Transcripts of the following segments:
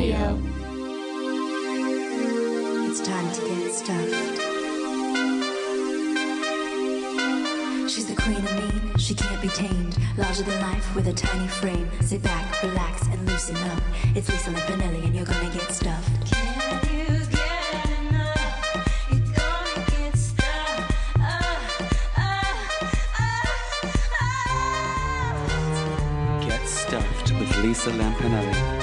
Radio. It's time to get stuffed. She's the queen of mean, she can't be tamed. Larger than life with a tiny frame. Sit back, relax, and loosen up. It's Lisa Lampanelli and you're gonna get stuffed. Get Stuffed with Lisa Lampanelli.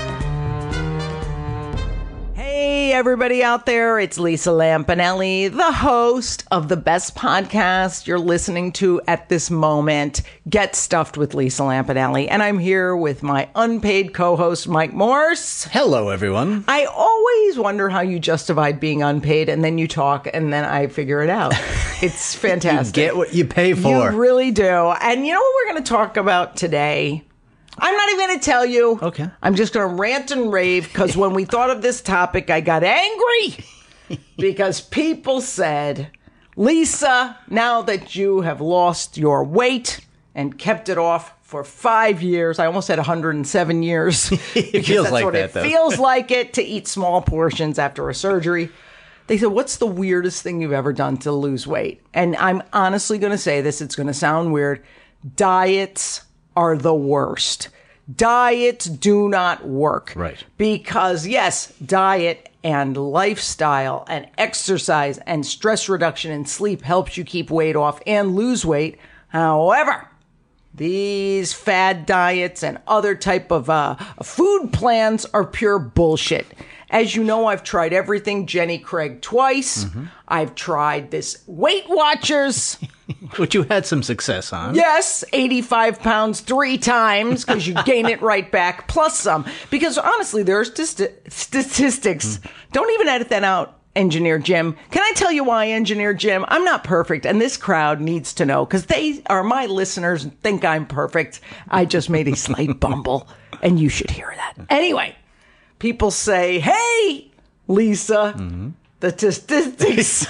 Hey, everybody out there, it's Lisa Lampanelli, the host of the best podcast you're listening to at this moment, Get Stuffed with Lisa Lampanelli. And I'm here with my unpaid co-host, Mike Morse. Hello, everyone. I always wonder how you justify being unpaid, and then you talk, and then I figure it out. It's fantastic. You get what you pay for. You really do. And you know what we're going to talk about today? I'm not even going to tell you. Okay. I'm just going to rant and rave because when we thought of this topic, I got angry because people said, Lisa, now that you have lost your weight and kept it off for 5 years, I almost said 107 years. It feels that's like what that, it though. feels like it to eat small portions after a surgery. They said, what's the weirdest thing you've ever done to lose weight? And I'm honestly going to say this. It's going to sound weird. Diets are the worst. Diets do not work. Right. Because, yes, diet and lifestyle and exercise and stress reduction and sleep helps you keep weight off and lose weight. However, these fad diets and other type of food plans are pure bullshit. As you know, I've tried everything Jenny Craig twice. Mm-hmm. I've tried this Weight Watchers. Which you had some success on. Yes, 85 pounds 3 times because you gain it right back, plus some. Because honestly, there are statistics. Don't even edit that out, Engineer Jim. Can I tell you why, Engineer Jim? I'm not perfect, and this crowd needs to know because they are my listeners and think I'm perfect. I just made a slight bumble, and you should hear that. Anyway, people say, hey, Lisa, the statistics...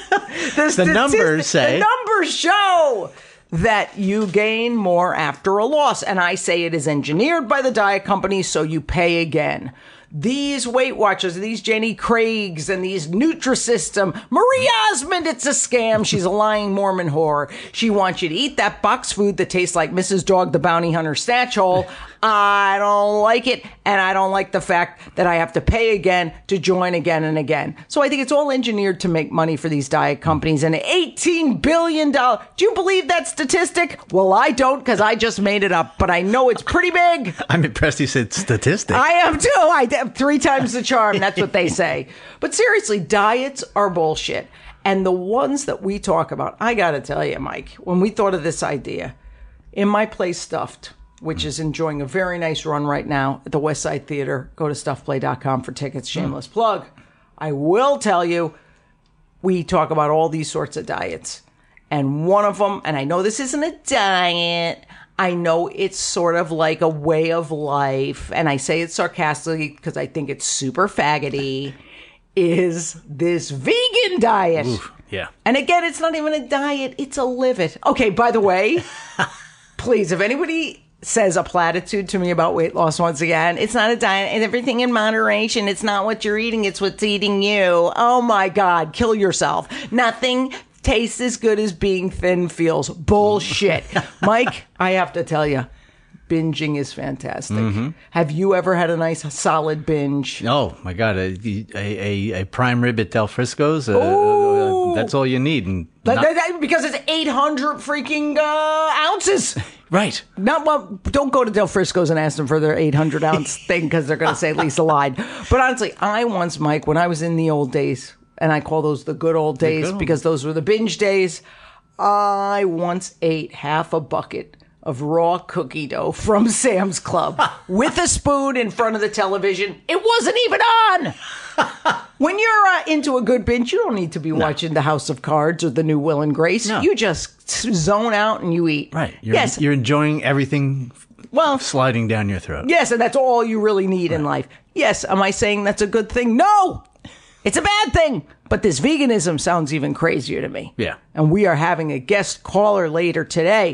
The numbers say. The numbers show that you gain more after a loss. And I say it is engineered by the diet companies, so you pay again. These Weight Watchers, these Jenny Craigs, and these Nutrisystem, Marie Osmond, it's a scam. She's a lying Mormon whore. She wants you to eat that box food that tastes like Mrs. Dog the Bounty Hunter snatch hole. I don't like it, and I don't like the fact that I have to pay again to join again and again. So I think it's all engineered to make money for these diet companies. And $18 billion. Do you believe that statistic? Well, I don't because I just made it up, but I know it's pretty big. I'm impressed you said statistic. I am too. I have 3 times the charm. That's what they say. But seriously, diets are bullshit. And the ones that we talk about, I got to tell you, Mike, when we thought of this idea, in my place, Stuffed, which is enjoying a very nice run right now at the West Side Theater. Go to stuffplay.com for tickets. Shameless plug. I will tell you, we talk about all these sorts of diets. And one of them, and I know this isn't a diet, I know it's sort of like a way of life, and I say it sarcastically because I think it's super faggoty, is this vegan diet. Oof, yeah. And again, it's not even a diet, it's a live it. Okay, by the way, please, if anybody says a platitude to me about weight loss once again, it's not a diet, it's everything in moderation. It's not what you're eating, it's what's eating you. Oh my God, kill yourself. Nothing tastes as good as being thin feels. Bullshit. Mike, I have to tell you, binging is fantastic. Have you ever had a nice solid binge? Oh, my God. A prime rib at Del Frisco's, that's all you need. And because it's 800 freaking ounces. Right. Well, don't go to Del Frisco's and ask them for their 800 ounce thing because they're going to say Lisa lied. But honestly, I once, Mike, when I was in the old days, and I call those the good old days because those were the binge days, I once ate half a bucket of raw cookie dough from Sam's Club with a spoon in front of the television. It wasn't even on. When you're into a good binge, you don't need to be watching The House of Cards or The New Will and Grace. No. You just zone out and you eat. Right. You're enjoying everything sliding down your throat. Yes, and that's all you really need in life. Yes, am I saying that's a good thing? No! It's a bad thing. But this veganism sounds even crazier to me. Yeah. And we are having a guest caller later today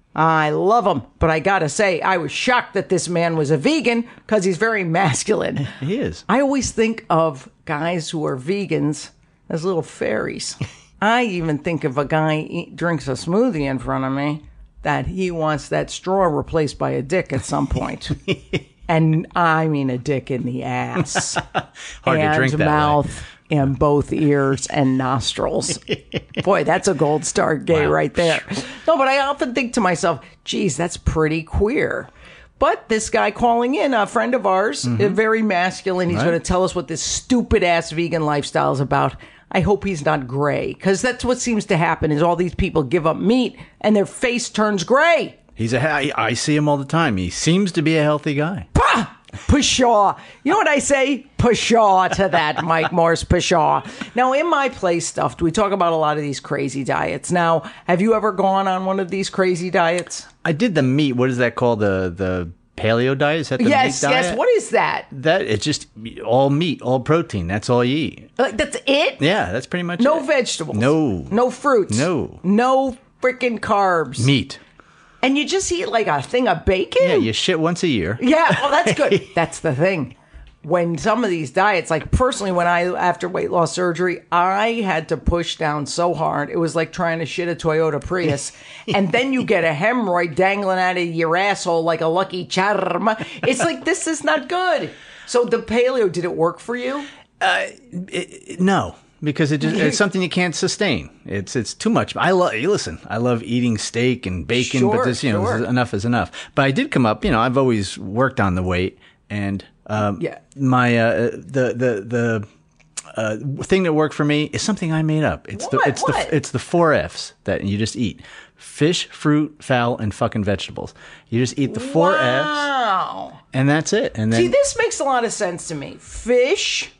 I love him, but I gotta say, I was shocked that this man was a vegan because he's very masculine. He is. I always think of guys who are vegans as little fairies. I even think if a guy drinks a smoothie in front of me, that he wants that straw replaced by a dick at some point. And I mean a dick in the ass. Hard and to drink that mouth. way. And both ears and nostrils. Boy, that's a gold star gay right there. No, but I often think to myself, geez, that's pretty queer. But this guy calling in, a friend of ours, very masculine. He's going to tell us what this stupid ass vegan lifestyle is about. I hope he's not gray, because that's what seems to happen is all these people give up meat and their face turns gray. I see him all the time. He seems to be a healthy guy. Pah! Pshaw. You know what I say? Pshaw to that, Mike Morse. Pshaw. Now, in my Play Stuffed, we talk about a lot of these crazy diets. Now, have you ever gone on one of these crazy diets? I did the meat. What is that called? The paleo diet? Is that the meat diet? Yes. What is that? That it's just all meat, all protein. That's all you eat. Like, that's it? Yeah, that's pretty much No it. vegetables? No. No fruits? No. No freaking carbs? Meat. And you just eat like a thing of bacon? Yeah, you shit once a year. Yeah, well, that's good. That's the thing. When some of these diets, like personally, after weight loss surgery, I had to push down so hard. It was like trying to shit a Toyota Prius. And then you get a hemorrhoid dangling out of your asshole like a Lucky Charm. It's like, this is not good. So the paleo, did it work for you? No. Because it's something you can't sustain. It's too much. I love eating steak and bacon, but this, enough is enough. But I did come up, I've always worked on the weight, and my the thing that worked for me is something I made up. It's the 4 Fs that you just eat: fish, fruit, fowl, and fucking vegetables. You just eat the 4 Fs, and that's it. And then see, this makes a lot of sense to me. Fish.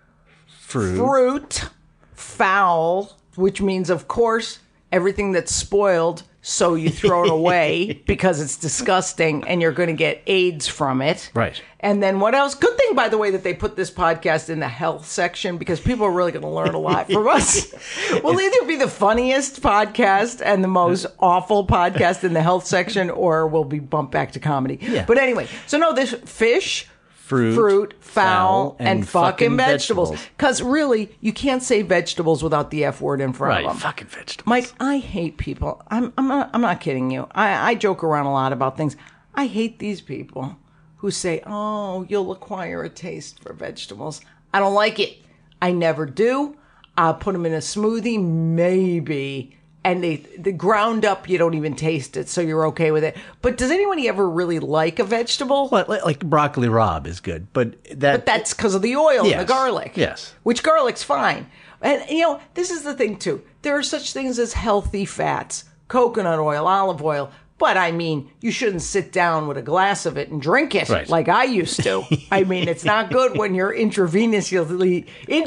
Fruit, foul, which means, of course, everything that's spoiled, so you throw it away because it's disgusting and you're going to get AIDS from it. Right. And then what else? Good thing, by the way, that they put this podcast in the health section because people are really going to learn a lot from us. We'll either be the funniest podcast and the most awful podcast in the health section, or we'll be bumped back to comedy. Yeah. But anyway, so no, this fish... Fruit, fowl, and fucking vegetables. Because really, you can't say vegetables without the F word in front of them. Fucking vegetables. Mike, I hate people. I'm not kidding you. I joke around a lot about things. I hate these people who say, oh, you'll acquire a taste for vegetables. I don't like it. I never do. I'll put them in a smoothie, maybe. And the ground up, you don't even taste it, so you're okay with it. But does anybody ever really like a vegetable? Well, like broccoli rabe is good, but that's because of the oil and the garlic. Yes. Which garlic's fine. And, this is the thing, too. There are such things as healthy fats, coconut oil, olive oil. But, I mean, you shouldn't sit down with a glass of it and drink it like I used to. I mean, it's not good when you're intravenously.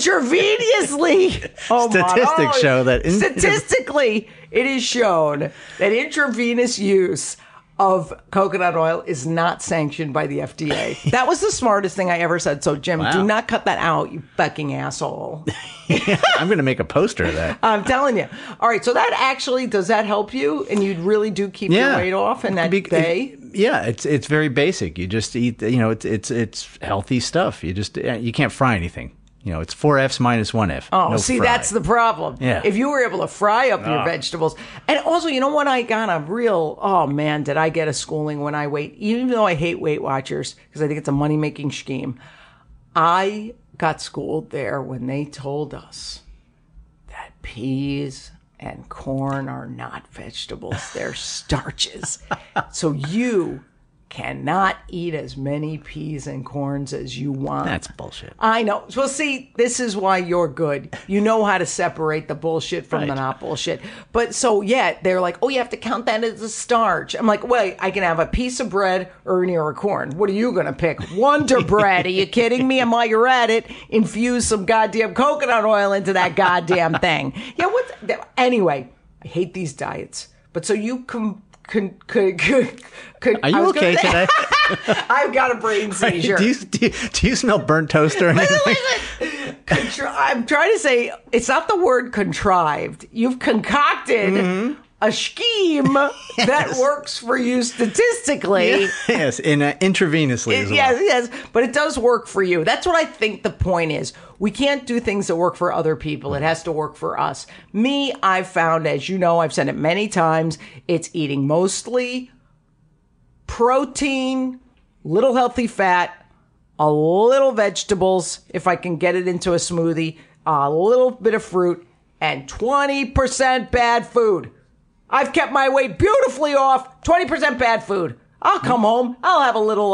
Oh, statistics show that. Statistically, it is shown that intravenous use of coconut oil is not sanctioned by the FDA. That was the smartest thing I ever said. So, Jim, do not cut that out, you fucking asshole. I'm going to make a poster of that. I'm telling you. All right, so that actually, does that help you? And you really do keep your weight off in that day? Yeah, it's very basic. You just eat, it's healthy stuff. You can't fry anything. It's 4 Fs minus 1 F. Oh, see, that's the problem. Yeah. If you were able to fry up your vegetables. And also, you know what? I got a real, oh man, did I get a schooling when I even though I hate Weight Watchers, because I think it's a money-making scheme. I got schooled there when they told us that peas and corn are not vegetables. They're starches. So you cannot eat as many peas and corns as you want. That's bullshit. I know. Well, see, this is why you're good. You know how to separate the bullshit from the not bullshit. But so, yeah, they're like, oh, you have to count that as a starch. I'm like, wait, I can have a piece of bread or an ear of corn. What are you going to pick? Wonder Bread. Are you kidding me? And while you're at it, infuse some goddamn coconut oil into that goddamn thing. Yeah, anyway, I hate these diets. But so you are you okay today? I've got a brain seizure. Do you smell burnt toast or anything? Listen. I'm trying to say it's not the word contrived. You've concocted a scheme that works for you statistically. Yes, intravenously as well. Yes, but it does work for you. That's what I think the point is. We can't do things that work for other people. It has to work for us. Me, I've found, as you know, I've said it many times, it's eating mostly protein, little healthy fat, a little vegetables, if I can get it into a smoothie, a little bit of fruit, and 20% bad food. I've kept my weight beautifully off. 20% bad food. I'll come home. I'll have a little,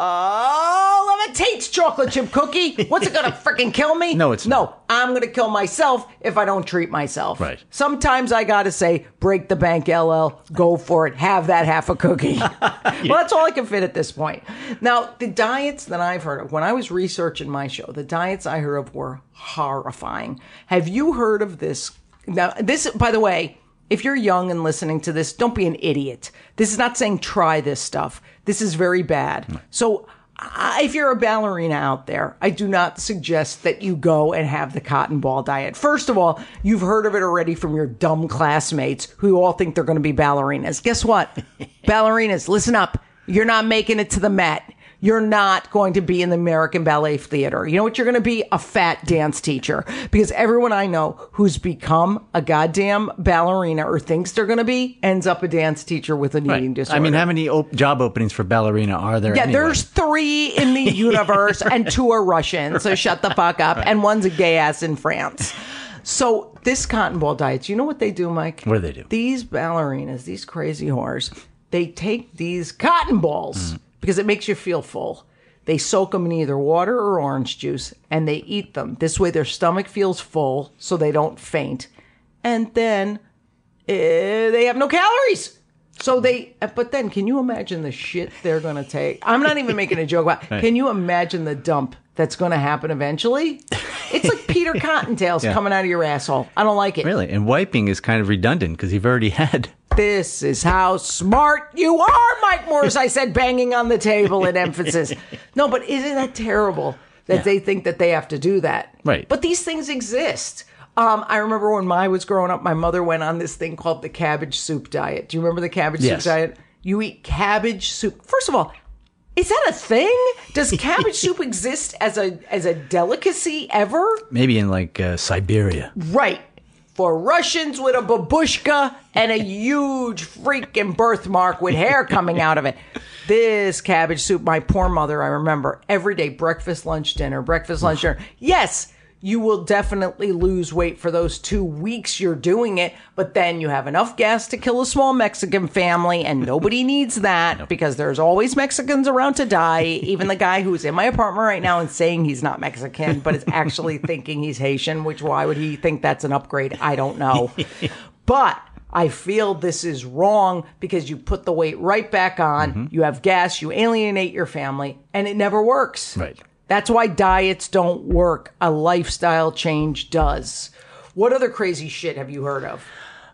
Tate's chocolate chip cookie. What's it gonna freaking kill me? No, it's not. No, I'm gonna kill myself if I don't treat myself. Right. Sometimes I gotta say, break the bank, LL. Go for it. Have that half a cookie. Well, that's all I can fit at this point. Now, the diets that I've heard of, when I was researching my show, the diets I heard of were horrifying. Have you heard of this? Now, this, by the way, if you're young and listening to this, don't be an idiot. This is not saying try this stuff. This is very bad. So if you're a ballerina out there, I do not suggest that you go and have the cotton ball diet. First of all, you've heard of it already from your dumb classmates who all think they're going to be ballerinas. Guess what? Ballerinas, listen up. You're not making it to the Met. You're not going to be in the American Ballet Theater. You know what? You're going to be a fat dance teacher, because everyone I know who's become a goddamn ballerina or thinks they're going to be ends up a dance teacher with an eating disorder. I mean, how many job openings for ballerina are there? Yeah, anyway? There's 3 in the universe and 2 are Russian. So shut the fuck up. Right. And one's a gay ass in France. So this cotton ball diet, you know what they do, Mike? What do they do? These ballerinas, these crazy whores, they take these cotton balls because it makes you feel full. They soak them in either water or orange juice, and they eat them. This way their stomach feels full, so they don't faint. And then they have no calories. So but then can you imagine the shit they're going to take? I'm not even making a joke about it. Right. Can you imagine the dump that's going to happen eventually? It's like Peter Cottontails coming out of your asshole. I don't like it. Really? And wiping is kind of redundant because you've already had. This is how smart you are, Mike Morris. I said, banging on the table in emphasis. No, but isn't that terrible that they think that they have to do that? Right. But these things exist. I remember when I was growing up, my mother went on this thing called the cabbage soup diet. Do you remember the cabbage soup diet? You eat cabbage soup. First of all, is that a thing? Does cabbage soup exist as a delicacy ever? Maybe in like Siberia. Right. For Russians with a babushka and a huge freaking birthmark with hair coming out of it. This cabbage soup, my poor mother, I remember, every day, breakfast, lunch, dinner, breakfast, lunch, dinner. Yes, you will definitely lose weight for those 2 weeks you're doing it, but then you have enough gas to kill a small Mexican family, and nobody needs that because there's always Mexicans around to die. Even the guy who's in my apartment right now and saying he's not Mexican, but is actually thinking he's Haitian, which why would he think that's an upgrade? I don't know. But I feel this is wrong because you put the weight right back on, you have gas, you alienate your family, and it never works. Right. That's why diets don't work. A lifestyle change does. What other crazy shit have you heard of?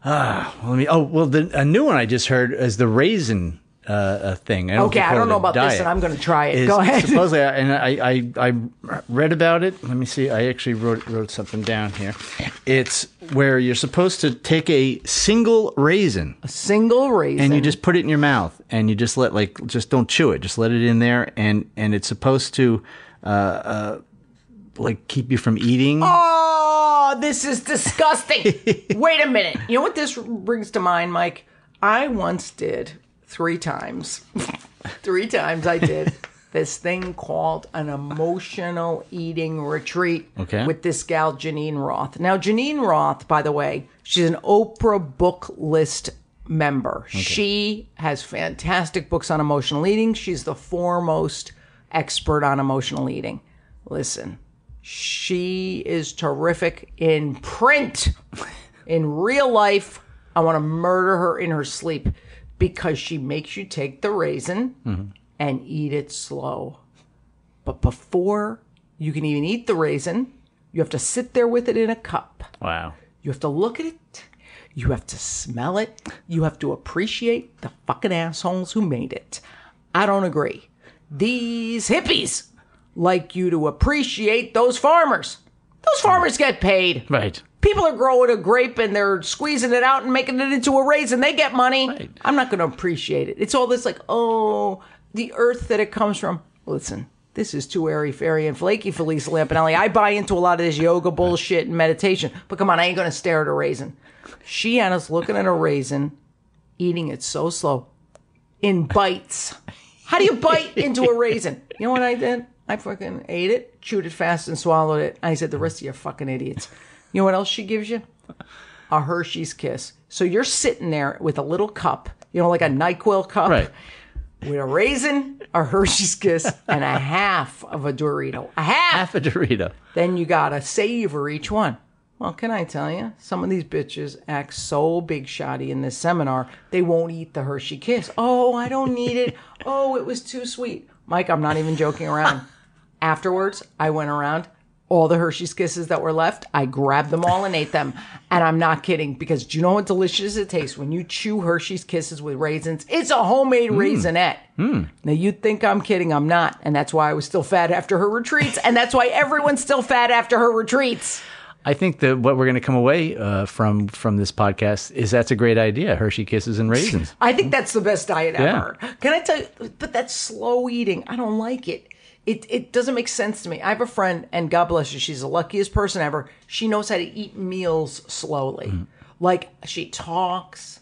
A new one I just heard is the raisin thing. I don't know about this, and I'm going to try it. Go ahead. Supposedly, and I read about it. Let me see. I actually wrote something down here. It's where you're supposed to take a single raisin. A single raisin. And you just put it in your mouth, and you just just don't chew it. Just let it in there, and it's supposed to keep you from eating. Oh, this is disgusting. Wait a minute. You know what this brings to mind, Mike? I once did 3 times. 3 times I did this thing called an emotional eating retreat with this gal, Janine Roth. Now, Janine Roth, by the way, she's an Oprah book list member. Okay. She has fantastic books on emotional eating. She's the foremost expert on emotional eating. Listen, she is terrific in print. In real life, I want to murder her in her sleep because she makes you take the raisin and eat it slow. But before you can even eat the raisin, you have to sit there with it in a cup. Wow. You have to look at it. You have to smell it. You have to appreciate the fucking assholes who made it. I don't agree. These hippies like you to appreciate those farmers. Those farmers get paid. Right. People are growing a grape and they're squeezing it out and making it into a raisin. They get money. Right. I'm not going to appreciate it. It's all this like, oh, the earth that it comes from. Listen, this is too airy-fairy and flaky for Lisa Lampanelli. I buy into a lot of this yoga bullshit and meditation. But come on, I ain't going to stare at a raisin. She had us looking at a raisin, eating it so slow, in bites. How do you bite into a raisin? You know what I did? I fucking ate it, chewed it fast, and swallowed it. I said, the rest of you are fucking idiots. You know what else she gives you? A Hershey's Kiss. So you're sitting there with a little cup, like a NyQuil cup, right, with a raisin, a Hershey's Kiss, and a half of a Dorito. Half a Dorito. Then you gotta savor each one. Well, can I tell you? Some of these bitches act so big shotty in this seminar, they won't eat the Hershey Kiss. Oh, I don't need it. Oh, it was too sweet. Mike, I'm not even joking around. Afterwards, I went around. All the Hershey's Kisses that were left, I grabbed them all and ate them. And I'm not kidding, because do you know what delicious it tastes when you chew Hershey's Kisses with raisins? It's a homemade raisinette. Now, you'd think I'm kidding. I'm not. And that's why I was still fat after her retreats. And that's why everyone's still fat after her retreats. I think that what we're going to come away from this podcast is that's a great idea, Hershey Kisses and raisins. I think that's the best diet ever. Can I tell you, but that's slow eating. I don't like it. It doesn't make sense to me. I have a friend, and God bless her, she's the luckiest person ever. She knows how to eat meals slowly. Like, she talks.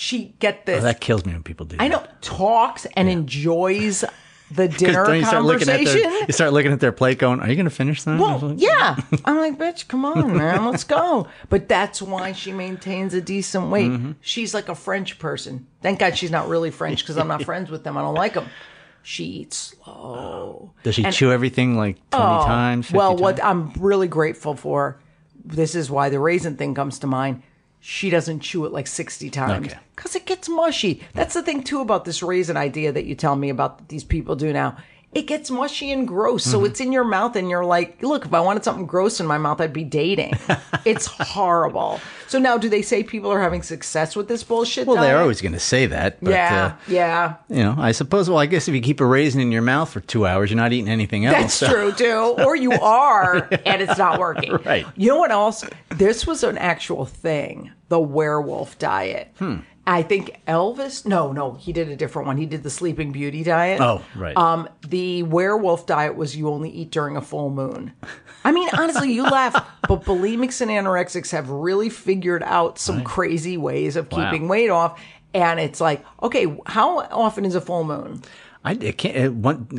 Get this. Oh, that kills me when people do that. I know. Talks and enjoys the dinner conversation. You start looking at their plate going, are you going to finish that? Well, yeah. I'm like, bitch, come on, man. Let's go. But that's why she maintains a decent weight. She's like a French person. Thank God she's not really French, because I'm not friends with them. I don't like them. She eats slow. Does she chew everything like 20 times? 50 well, times? What I'm really grateful for, this is why the raisin thing comes to mind. She doesn't chew it like 60 times because it gets mushy. That's the thing, too, about this raisin idea that you tell me about that these people do now. It gets mushy and gross. So it's in your mouth and you're like, look, if I wanted something gross in my mouth, I'd be dating. It's horrible. So now, do they say people are having success with this bullshit? Well, they're always going to say that. But, yeah. I suppose, I guess if you keep a raisin in your mouth for 2 hours, you're not eating anything else. That's true, too. Or you are, and it's not working. Right. You know what else? This was an actual thing, the werewolf diet. I think Elvis, no, he did a different one. He did the Sleeping Beauty diet. Oh, right. The werewolf diet was you only eat during a full moon. I mean, honestly, you laugh, but bulimics and anorexics have really figured out some crazy ways of keeping weight off. And it's like, okay, how often is a full moon? I can't,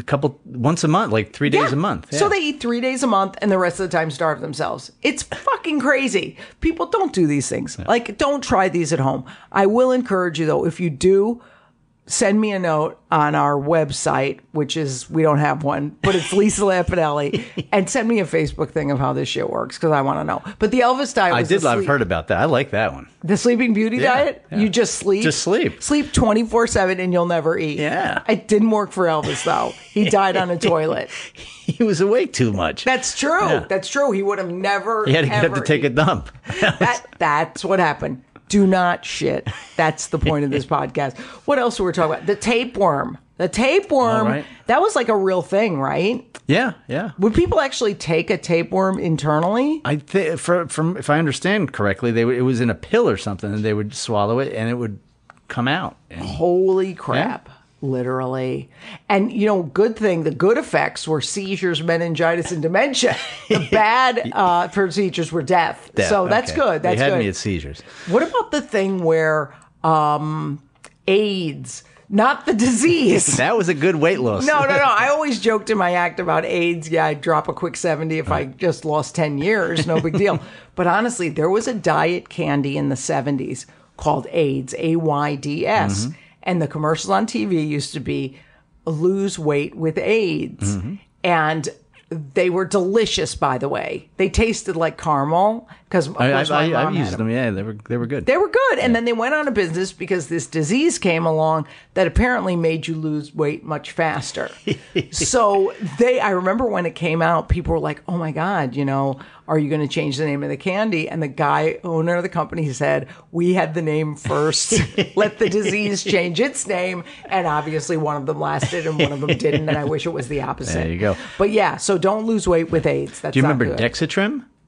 once a month, like 3 days a month. Yeah. So they eat 3 days a month and the rest of the time starve themselves. It's fucking crazy. People don't do these things. Like, don't try these at home. I will encourage you, though, if you do, send me a note on our website, which is, we don't have one, but it's Lisa Lampanelli, and send me a Facebook thing of how this shit works, because I want to know. But the Elvis diet was I've heard about that. I like that one. The Sleeping Beauty diet? Yeah. You just sleep? Just sleep. Sleep 24/7 and you'll never eat. Yeah. It didn't work for Elvis, though. He died on a toilet. He was awake too much. That's true. Yeah. That's true. He would have never, He had to get up to take a dump. That's what happened. Do not shit. That's the point of this podcast. What else were we talking about? The tapeworm. The tapeworm, that was like a real thing, right? Yeah. Would people actually take a tapeworm internally? I think, from if I understand correctly, it was in a pill or something, and they would swallow it, and it would come out. Holy crap. Yeah. Literally. And, good thing, the good effects were seizures, meningitis, and dementia. The bad procedures were death. So that's good. That's good. They had good. me at seizures. What about the thing where AIDS, not the disease. That was a good weight loss. No. I always joked in my act about AIDS. Yeah, I'd drop a quick 70 if I just lost 10 years. No big deal. But honestly, there was a diet candy in the 70s called AIDS, AIDS. And the commercials on TV used to be lose weight with AIDS. And they were delicious, by the way. They tasted like caramel because I've used them. Yeah, they were good. They were good. And then they went out of business because this disease came along that apparently made you lose weight much faster. So I remember when it came out, people were like, oh my God, are you going to change the name of the candy? And the owner of the company said, we had the name first. Let the disease change its name. And obviously one of them lasted and one of them didn't. And I wish it was the opposite. There you go. But yeah, so don't lose weight with AIDS. That's Do you remember good. Dexatrim? What?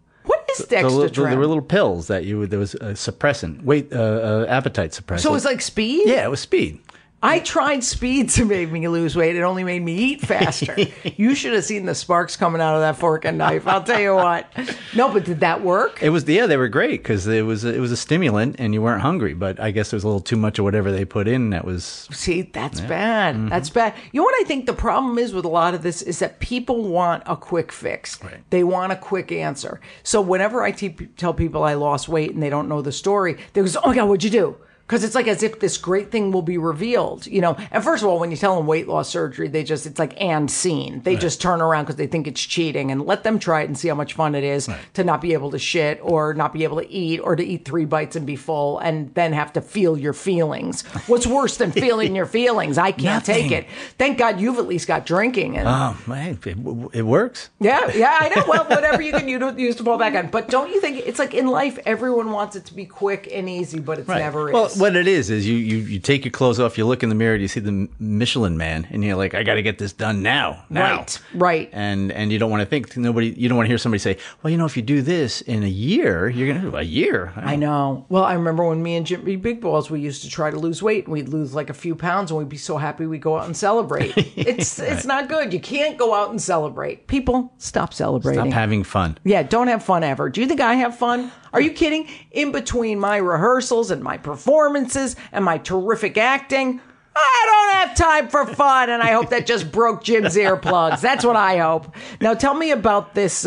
is Dextratrin? There were little pills that there was a suppressant, appetite suppressant. So it was like speed? Yeah, it was speed. I tried speed to make me lose weight. It only made me eat faster. You should have seen the sparks coming out of that fork and knife. I'll tell you what. No, but did that work? It was, they were great because it was a stimulant and you weren't hungry. But I guess there was a little too much of whatever they put in that was. See, that's bad. Mm-hmm. That's bad. You know what I think the problem is with a lot of this is that people want a quick fix. Right. They want a quick answer. So whenever I tell people I lost weight and they don't know the story, they go, "Oh my God, what'd you do?" Because it's like as if this great thing will be revealed, you know. And first of all, when you tell them weight loss surgery, it's like and scene. They just turn around because they think it's cheating, and let them try it and see how much fun it is to not be able to shit or not be able to eat or to eat 3 bites and be full and then have to feel your feelings. What's worse than feeling your feelings? I can't take it. Thank God you've at least got drinking. And, oh, man, it works. Yeah, I know. Well, whatever you can use to fall back on. But don't you think it's like in life, everyone wants it to be quick and easy, but it's never is. What it is you take your clothes off, you look in the mirror, you see the Michelin Man, and you're like, I got to get this done now. Right. And you don't want to think you don't want to hear somebody say, well, you know, if you do this in a year, you're going to do a year. I know. Well, I remember when me and Jimmy Big Balls, we used to try to lose weight, and we'd lose like a few pounds, and we'd be so happy we'd go out and celebrate. It's not good. You can't go out and celebrate. People, stop celebrating. Stop having fun. Yeah, don't have fun ever. Do you think I have fun? Are you kidding? In between my rehearsals and my performances and my terrific acting, I don't have time for fun, and I hope that just broke Jim's earplugs. That's what I hope. Now, tell me about this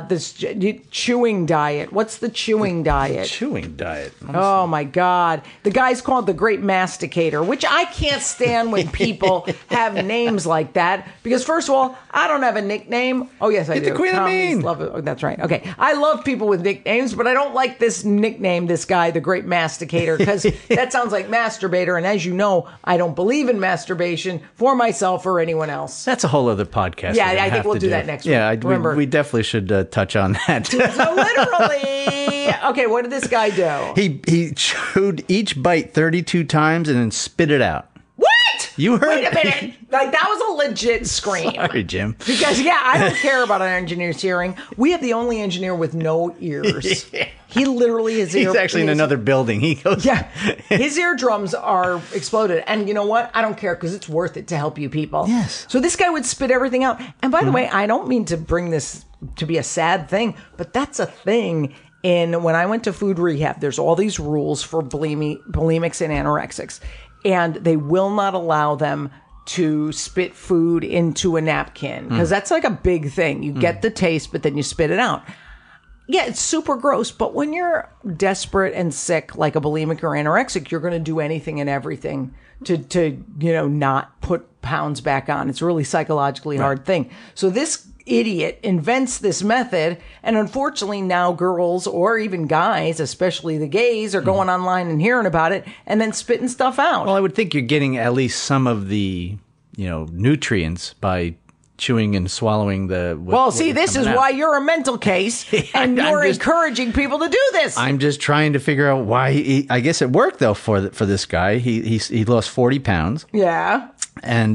chewing diet. What's the chewing diet? Chewing diet. Oh, my God. The guy's called the Great Masticator, which I can't stand when people have names like that. Because, first of all, I don't have a nickname. Oh, yes, I do. The Queen of Mean. Oh, that's right. Okay. I love people with nicknames, but I don't like this nickname, this guy, the Great Masticator, because that sounds like masturbator. And as you know, I don't believe in masturbation for myself or anyone else. That's a whole other podcast. Yeah, I think we'll do that next week. Yeah, we definitely should touch on that. So literally, okay, what did this guy do? He chewed each bite 32 times and then spit it out. What? You heard? Wait a minute. Like, that was a legit scream. Sorry, Jim. Because, I don't care about an engineer's hearing. We have the only engineer with no ears. He literally, he's actually in another building. He goes. Yeah. His eardrums are exploded. And you know what? I don't care because it's worth it to help you people. Yes. So this guy would spit everything out. And by the way, I don't mean to bring this to be a sad thing, but that's a thing. When I went to food rehab, there's all these rules for bulimics and anorexics. And they will not allow them to spit food into a napkin because that's like a big thing. You get the taste, but then you spit it out. Yeah, it's super gross. But when you're desperate and sick, like a bulimic or anorexic, you're going to do anything and everything to not put pounds back on. It's a really psychologically hard thing. So this idiot invents this method, and unfortunately now girls or even guys, especially the gays, are going online and hearing about it and then spitting stuff out. Well, I would think you're getting at least some of the nutrients by chewing and swallowing the. This is why you're a mental case, and you're encouraging people to do this. I'm just trying to figure out why. I guess it worked though for this guy. He lost 40 pounds. Yeah. And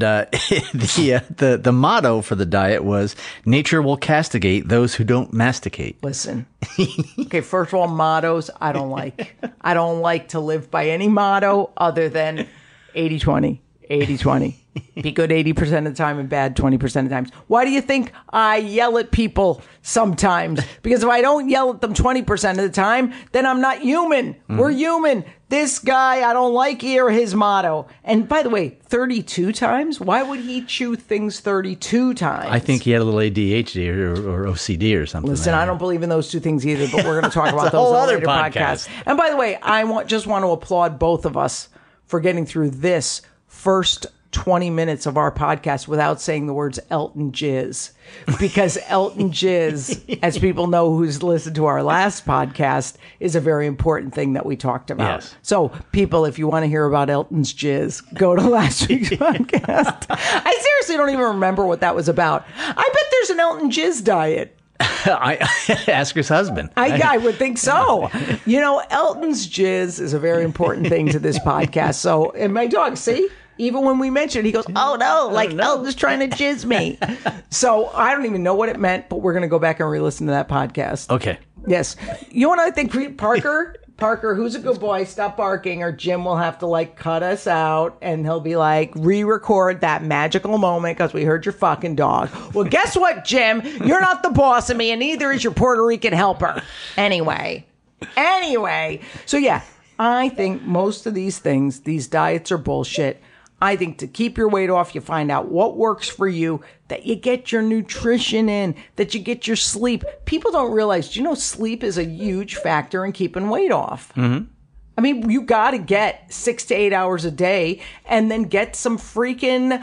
the motto for the diet was, nature will castigate those who don't masticate. Listen. Okay, first of all, mottos I don't like. I don't like to live by any motto other than 80-20. 80-20. Be good 80% of the time and bad 20% of the times. Why do you think I yell at people sometimes? Because if I don't yell at them 20% of the time, then I'm not human. We're human. This guy, I don't like his motto. And by the way, 32 times? Why would he chew things 32 times? I think he had a little ADHD or OCD or something. Listen, I don't believe in those two things either, but we're going to talk about those in a later podcast. And by the way, I just want to applaud both of us for getting through this first 20 minutes of our podcast without saying the words Elton Jizz. Because Elton Jizz, as people know who's listened to our last podcast, is a very important thing that we talked about. Yes. So, people, if you want to hear about Elton's Jizz, go to last week's podcast. I seriously don't even remember what that was about. I bet there's an Elton Jizz diet. I ask his husband. I would think so. Elton's Jizz is a very important thing to this podcast. So, and my dog, see? Even when we mentioned it, he goes, oh no, Elton's trying to jizz me. So I don't even know what it meant, but we're going to go back and re-listen to that podcast. Okay. Yes. You know what I think, Parker? Parker, who's a good boy, stop barking, or Jim will have to like cut us out, and he'll be like, re-record that magical moment because we heard your fucking dog. Well, guess what, Jim? You're not the boss of me, and neither is your Puerto Rican helper. Anyway. So yeah, I think most of these things, these diets are bullshit. I think to keep your weight off, you find out what works for you, that you get your nutrition in, that you get your sleep. People don't realize, do you know sleep is a huge factor in keeping weight off? Mm-hmm. I mean, you got to get 6 to 8 hours a day and then get some freaking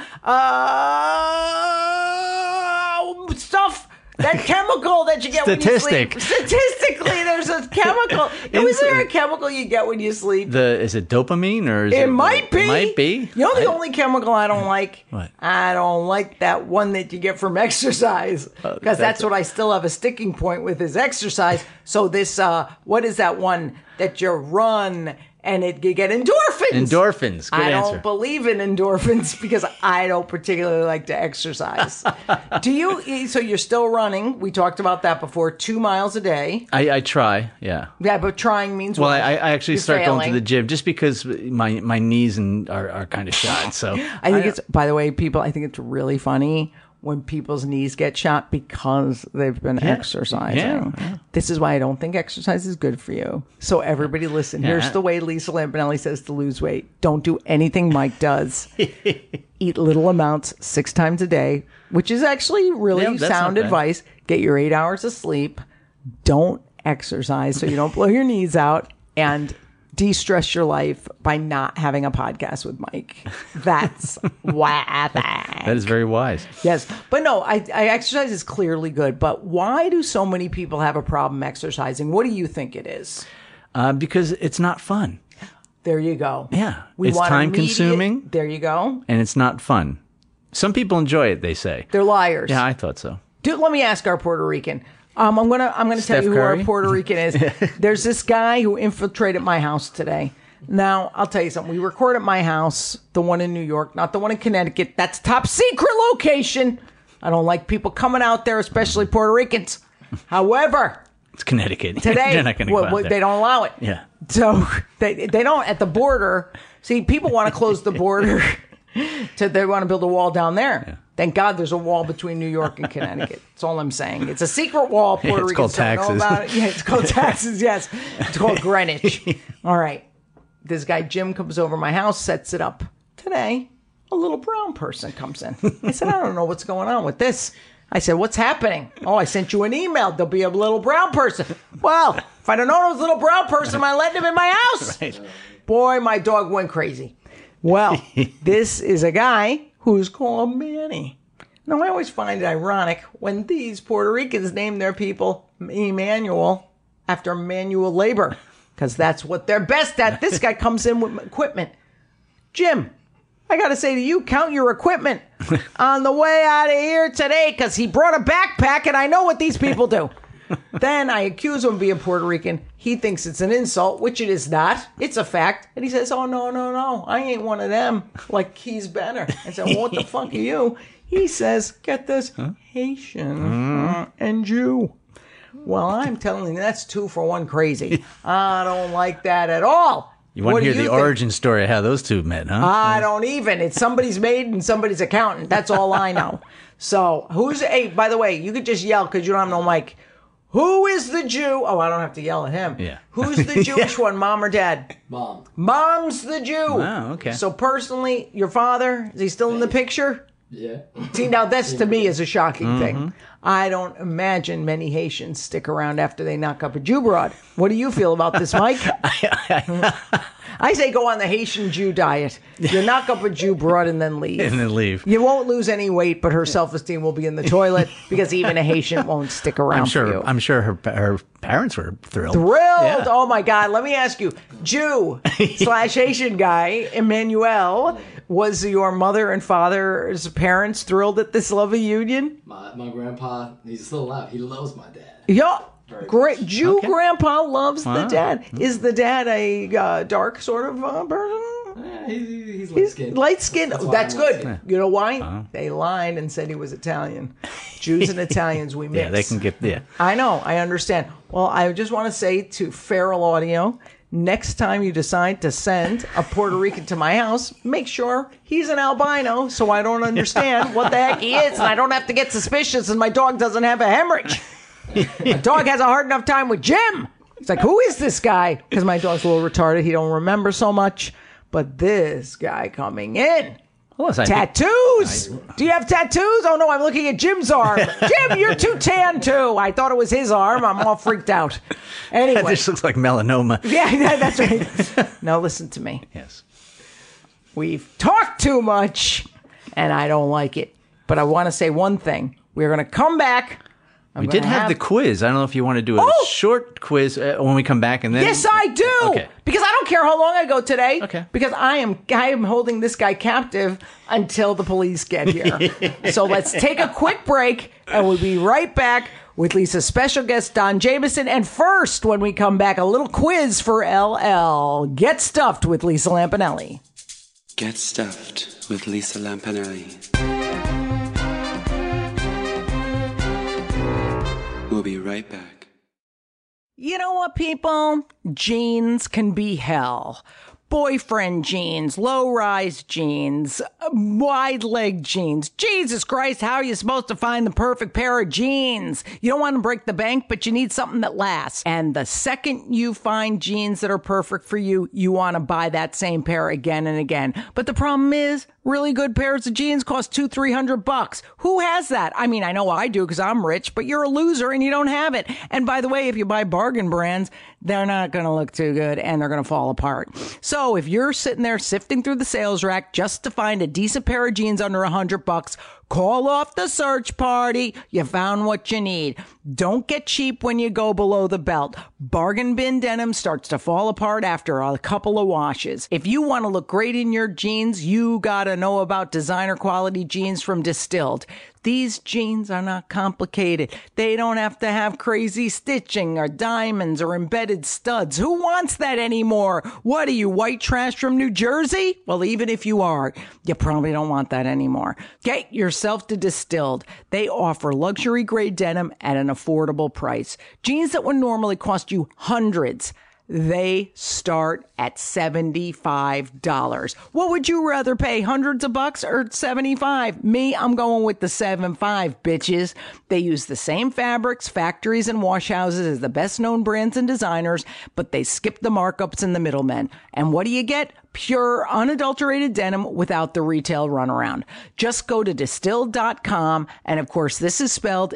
stuff. That chemical that you get when you sleep. Statistically, there's a chemical. Is there a chemical you get when you sleep? Is it dopamine or is it? It might be. Might be. You know the only chemical I don't like? What? I don't like that one that you get from exercise. Because that's what I still have a sticking point with is exercise. So this, what is that one that you run and you get endorphins? Endorphins. Good answer. I don't believe in endorphins because I don't particularly like to exercise. Do you? So you're still running. We talked about that before. 2 miles a day. I try. Yeah. Yeah, but trying means well, what? I actually You're start failing. going to the gym just because my knees are kind of shot. So I think it's. By the way, people, I think it's really funny when people's knees get shot because they've been exercising. Yeah. This is why I don't think exercise is good for you. So everybody listen. Here's the way Lisa Lampanelli says to lose weight. Don't do anything Mike does. Eat little amounts 6 times a day, which is actually really sound advice. Get your 8 hours of sleep. Don't exercise so you don't blow your knees out. And de-stress your life by not having a podcast with Mike. That's why. that is very wise. Yes. But no, I exercise is clearly good. But why do so many people have a problem exercising? What do you think it is? Because it's not fun. There you go. Yeah. We it's want time consuming. There you go. And it's not fun. Some people enjoy it, they say. They're liars. Yeah, I thought so. Dude, let me ask our Puerto Rican. I'm gonna tell Steph you who Curry? our Puerto Rican is. There's this guy who infiltrated my house today. Now, I'll tell you something. We record at my house, the one in New York, not the one in Connecticut. That's top secret location. I don't like people coming out there, especially Puerto Ricans. However, it's Connecticut. Today, They're not going to go out there. They don't allow it. Yeah. So they don't at the border. See, people want to close the border. They want to build a wall down there. Yeah. Thank God there's a wall between New York and Connecticut. That's all I'm saying. It's a secret wall. Puerto Ricans don't know about it. Yeah, it's called taxes. Yes, it's called Greenwich. All right. This guy Jim comes over my house, sets it up. Today, a little brown person comes in. I said, I don't know what's going on with this. I said, what's happening? Oh, I sent you an email. There'll be a little brown person. Well, if I'd have known it was a little brown person, I'd let him in my house. Right. Boy, my dog went crazy. Well, this is a guy who's called Manny. Now, I always find it ironic when these Puerto Ricans name their people Emmanuel after manual labor, because that's what they're best at. This guy comes in with equipment. Jim, I got to say to you, count your equipment on the way out of here today, because he brought a backpack, and I know what these people do. Then I accuse him of being Puerto Rican. He thinks it's an insult, which it is not. It's a fact. And he says, oh, no, I ain't one of them. Like Keith Benner. I said, well, what the fuck are you? He says, get this, Haitian and Jew. Well, I'm telling you, that's 2 for 1 crazy. I don't like that at all. You want to hear the origin story of how those two met, huh? I don't even. It's somebody's maid and somebody's accountant. That's all I know. So, hey, by the way, you could just yell because you don't have no mic. Who is the Jew? Oh, I don't have to yell at him. Yeah. Who's the Jewish one, mom or dad? Mom. Mom's the Jew. Wow, okay. So personally, your father, is he still in the picture? Yeah. See, now that's to me is a shocking thing. I don't imagine many Haitians stick around after they knock up a Jew broad. What do you feel about this, Mike? I say go on the Haitian Jew diet. You knock up a Jew broad and then leave. And then leave. You won't lose any weight, but her self-esteem will be in the toilet because even a Haitian won't stick around for you. I'm sure her parents were thrilled. Yeah. Oh, my God. Let me ask you. Jew/Haitian guy, Emmanuel, was your mother and father's parents thrilled at this lovely union? My grandpa, he's still alive. He loves my dad. Yeah. Great. Jew grandpa loves the dad. Is the dad a dark sort of person? Yeah, he's light-skinned. Light-skinned. That's good. light-skinned. You know why? They lied and said he was Italian. Jews and Italians, we mix. Yeah, they can get, yeah. I know, I understand. Well, I just want to say to Feral Audio, next time you decide to send a Puerto Rican to my house, make sure he's an albino so I don't understand what the heck he is and I don't have to get suspicious and my dog doesn't have a hemorrhage. My dog has a hard enough time with Jim. It's like, who is this guy? Because my dog's a little retarded. He don't remember so much. But this guy coming in. Tattoos! Do you have tattoos? Oh, no, I'm looking at Jim's arm. Jim, you're too tan, too. I thought it was his arm. I'm all freaked out. Anyway. This looks like melanoma. Yeah, that's right. Now, listen to me. Yes. We've talked too much, and I don't like it. But I want to say one thing. We're going to come back. We did have the quiz. I don't know if you want to do a short quiz when we come back, and then. Yes, I do. Okay. Because I don't care how long I go today. Okay. Because I am holding this guy captive until the police get here. So let's take a quick break, and we'll be right back with Lisa's special guest Don Jamieson. And first, when we come back, a little quiz for LL. Get stuffed with Lisa Lampanelli. Get stuffed with Lisa Lampanelli. We'll be right back. You know what, people? Jeans can be hell. Boyfriend jeans, low-rise jeans, wide-leg jeans. Jesus Christ, how are you supposed to find the perfect pair of jeans? You don't want to break the bank, but you need something that lasts. And the second you find jeans that are perfect for you, you want to buy that same pair again and again. But the problem is, really good pairs of jeans cost $200-$300. Who has that? I mean, I know I do because I'm rich, but you're a loser and you don't have it. And by the way, if you buy bargain brands, they're not going to look too good and they're going to fall apart. So if you're sitting there sifting through the sales rack just to find a decent pair of jeans under $100, call off the search party. You found what you need. Don't get cheap when you go below the belt. Bargain bin denim starts to fall apart after a couple of washes. If you want to look great in your jeans, you got to know about designer quality jeans from Distilled. These jeans are not complicated. They don't have to have crazy stitching or diamonds or embedded studs. Who wants that anymore? What are you, white trash from New Jersey? Well, even if you are, you probably don't want that anymore. Get yourself to Distilled. They offer luxury grade denim at an affordable price. Jeans that would normally cost you hundreds, they start at $75. What would you rather pay, hundreds of bucks or $75? Me, I'm going with the $75, bitches. They use the same fabrics, factories, and wash houses as the best known brands and designers, but they skip the markups and the middlemen. And what do you get? Pure, unadulterated denim without the retail runaround. Just go to distilled.com, and of course, this is spelled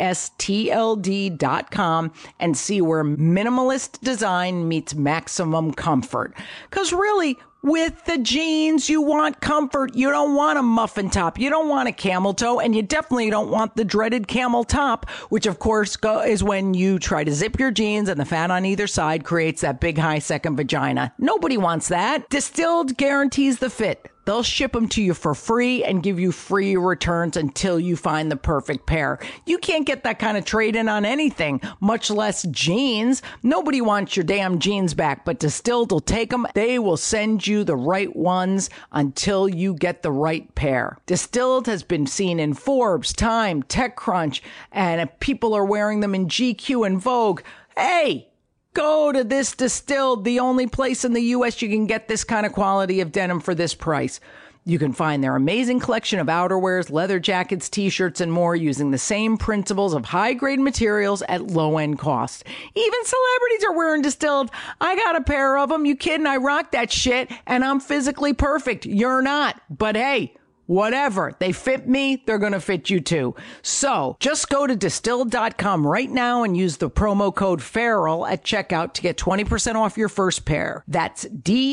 DSTLD.com, and see where minimalist design meets maximum comfort. Because really, with the jeans, you want comfort. You don't want a muffin top. You don't want a camel toe. And you definitely don't want the dreaded camel top, which, of course, is when you try to zip your jeans and the fat on either side creates that big high second vagina. Nobody wants that. Distilled guarantees the fit. They'll ship them to you for free and give you free returns until you find the perfect pair. You can't get that kind of trade-in on anything, much less jeans. Nobody wants your damn jeans back, but Distilled will take them. They will send you the right ones until you get the right pair. Distilled has been seen in Forbes, Time, TechCrunch, and people are wearing them in GQ and Vogue. Hey! Go to this Distilled, the only place in the U.S. you can get this kind of quality of denim for this price. You can find their amazing collection of outerwears, leather jackets, t-shirts, and more using the same principles of high-grade materials at low-end cost. Even celebrities are wearing Distilled. I got a pair of them. You kidding? I rock that shit, and I'm physically perfect. You're not. But hey, whatever. They fit me, they're going to fit you too. So just go to distilled.com right now and use the promo code FERAL at checkout to get 20% off your first pair. That's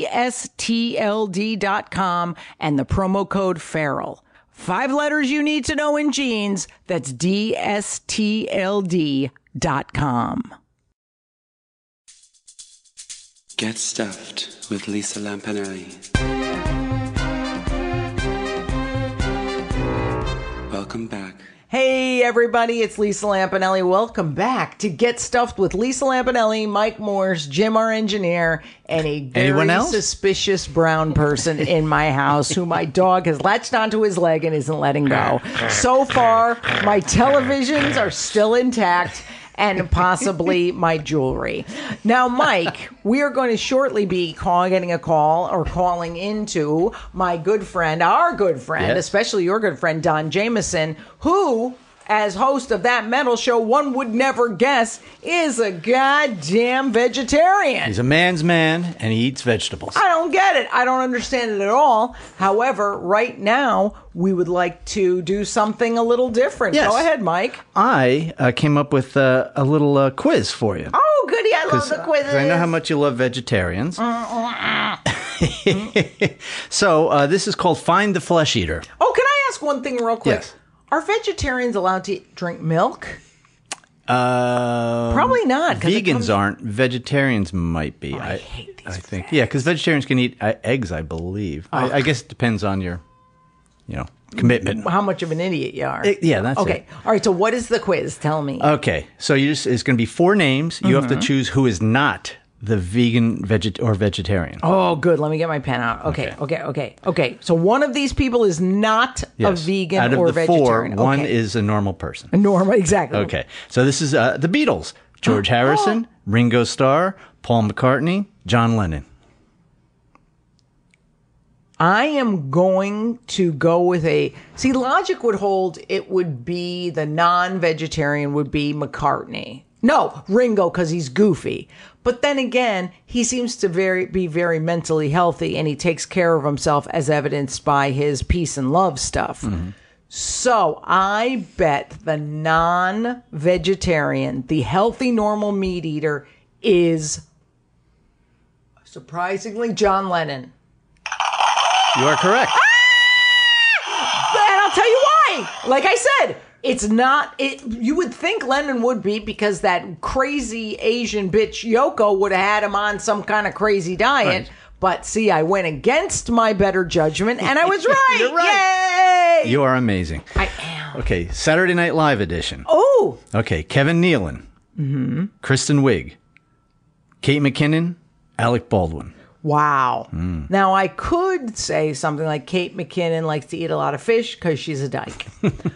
DSTLD.com and the promo code FERAL. 5 letters you need to know in jeans. That's DSTLD.com. Get stuffed with Lisa Lampanelli. Welcome back. Hey, everybody, it's Lisa Lampanelli. Welcome back to Get Stuffed with Lisa Lampanelli, Mike Morse, Jim, our engineer, and a very suspicious brown person in my house who my dog has latched onto his leg and isn't letting go. So far, my televisions are still intact, and possibly my jewelry. Now, Mike, we are going to shortly be getting a call or calling into my good friend, our good friend, especially your good friend, Don Jameson, who, as host of That Metal Show, one would never guess, is a goddamn vegetarian. He's a man's man, and he eats vegetables. I don't get it. I don't understand it at all. However, right now, we would like to do something a little different. Yes. Go ahead, Mike. I came up with a little quiz for you. Oh, goody. I love the quizzes. I know how much you love vegetarians. So this is called Find the Flesh Eater. Oh, can I ask one thing real quick? Yes. Are vegetarians allowed to drink milk? Probably not. Vegans aren't. Vegetarians might be. I hate these. I think. Yeah, because vegetarians can eat eggs, I believe. I guess it depends on your, commitment. How much of an idiot you are. That's okay. it. All right. So what is the quiz? Tell me. Okay. So it's going to be 4 names. You have to choose who is not the vegan or vegetarian. Oh, good. Let me get my pen out. Okay. So one of these people is not a vegan out of or the vegetarian. 4, one is a normal person. Exactly. Okay. So this is the Beatles. George Harrison, Ringo Starr, Paul McCartney, John Lennon. I am going to go with logic would hold it would be the non-vegetarian would be McCartney. No, Ringo, because he's goofy. But then again, he seems to be very mentally healthy, and he takes care of himself as evidenced by his peace and love stuff. Mm-hmm. So I bet the non-vegetarian, the healthy, normal meat eater is surprisingly John Lennon. You are correct. And I'll tell you why. Like I said, it's not. You would think Lennon would be because that crazy Asian bitch Yoko would have had him on some kind of crazy diet. Right. But see, I went against my better judgment, and I was right. You're right. Yay! You are amazing. I am. Okay, Saturday Night Live edition. Oh. Okay, Kevin Nealon. Mm-hmm. Kristen Wiig. Kate McKinnon. Alec Baldwin. Wow. Now, I could say something like Kate McKinnon likes to eat a lot of fish because she's a dyke.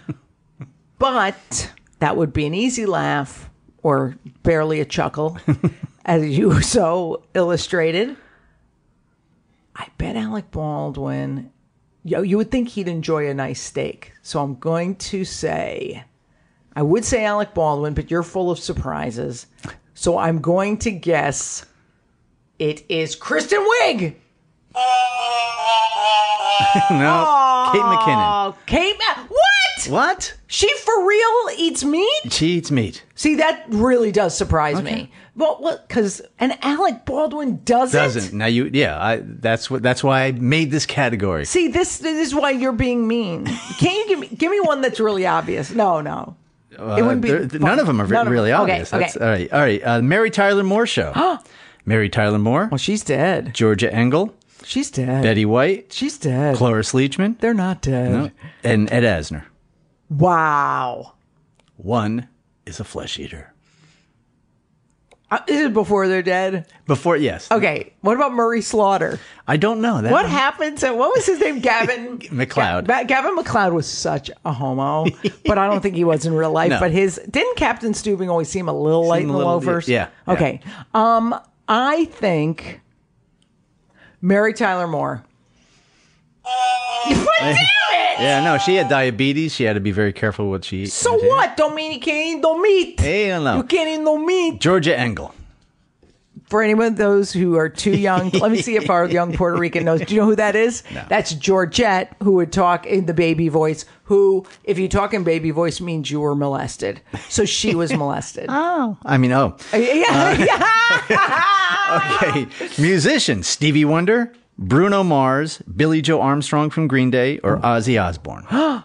But that would be an easy laugh or barely a chuckle, as you so illustrated. I bet Alec Baldwin, you would think he'd enjoy a nice steak. So I'm going to say, I would say Alec Baldwin, but you're full of surprises. So I'm going to guess it is Kristen Wiig. No, Kate McKinnon. What? What? She for real eats meat? She eats meat. See, that really does surprise me. Well, because Alec Baldwin doesn't. Now that's why I made this category. See, this is why you're being mean. Can't you give me one that's really obvious? No. It wouldn't be. None of them are really obvious. Okay. All right. Mary Tyler Moore Show. Mary Tyler Moore. Well, she's dead. Georgia Engel. She's dead. Betty White. She's dead. Cloris Leachman. They're not dead. No. And Ed Asner. Wow. One is a flesh eater. Is it before they're dead? Before, yes. Okay. What about Murray Slaughter? I don't know. What happened to, what was his name? Gavin McLeod. Gavin McLeod was such a homo, but I don't think he was in real life. No. But didn't Captain Stubing always seem a little light in the loafers? Yeah. Okay. I think Mary Tyler Moore. Damn it! Yeah, no, she had diabetes. She had to be very careful what she ate. So what? Don't mean you can't eat no meat. Hey, no. You can't eat no meat. Georgia Engel. For anyone of those who are too young, let me see if our young Puerto Rican knows. Do you know who that is? No. That's Georgette, who would talk in the baby voice, who, if you talk in baby voice, means you were molested. So she was molested. Okay. Musician, Stevie Wonder, Bruno Mars, Billy Joe Armstrong from Green Day, or Ozzy Osbourne. Oh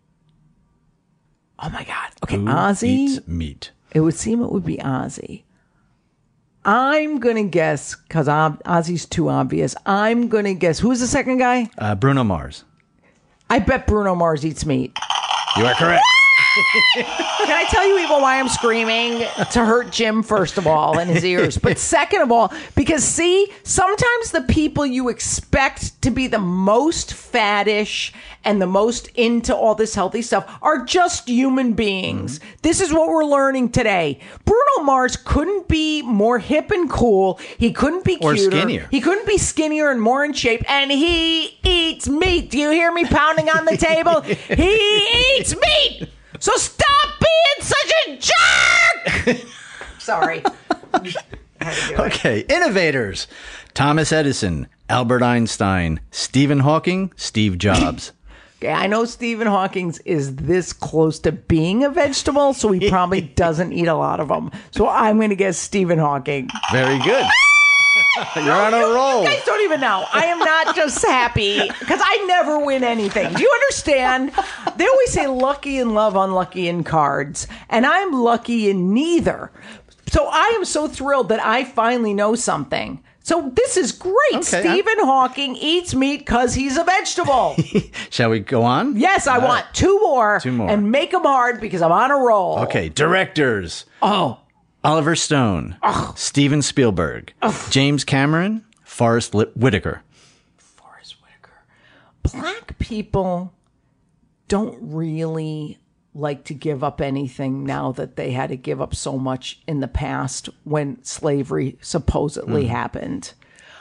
my God. Okay, Who Ozzy. eats meat? It would seem it would be Ozzy. I'm going to guess, because Ozzy's too obvious, I'm going to guess. Who's the second guy? Bruno Mars. I bet Bruno Mars eats meat. You are correct. Can I tell you even why I'm screaming? To hurt Jim, first of all, in his ears. But second of all, because see, sometimes the people you expect to be the most faddish and the most into all this healthy stuff are just human beings. This is what we're learning today. Bruno Mars couldn't be more hip and cool. He couldn't be cuter. Or skinnier. He couldn't be skinnier and more in shape. And he eats meat. Do you hear me pounding on the table? He eats meat. So stop being such a jerk! Sorry. Okay, innovators. Thomas Edison, Albert Einstein, Stephen Hawking, Steve Jobs. Okay, I know Stephen Hawking is this close to being a vegetable, so he probably doesn't eat a lot of them. So I'm going to guess Stephen Hawking. Very good. You're on a roll. You guys don't even know. I am not just happy because I never win anything. Do you understand? They always say lucky in love, unlucky in cards. And I'm lucky in neither. So I am so thrilled that I finally know something. So this is great. Okay, Stephen Hawking eats meat because he's a vegetable. Shall we go on? Yes, I want two more. And make them hard because I'm on a roll. Okay, directors. Oh. Oliver Stone, Steven Spielberg, James Cameron, Forrest Whitaker. Forrest Whitaker. Black people don't really like to give up anything now that they had to give up so much in the past when slavery supposedly happened.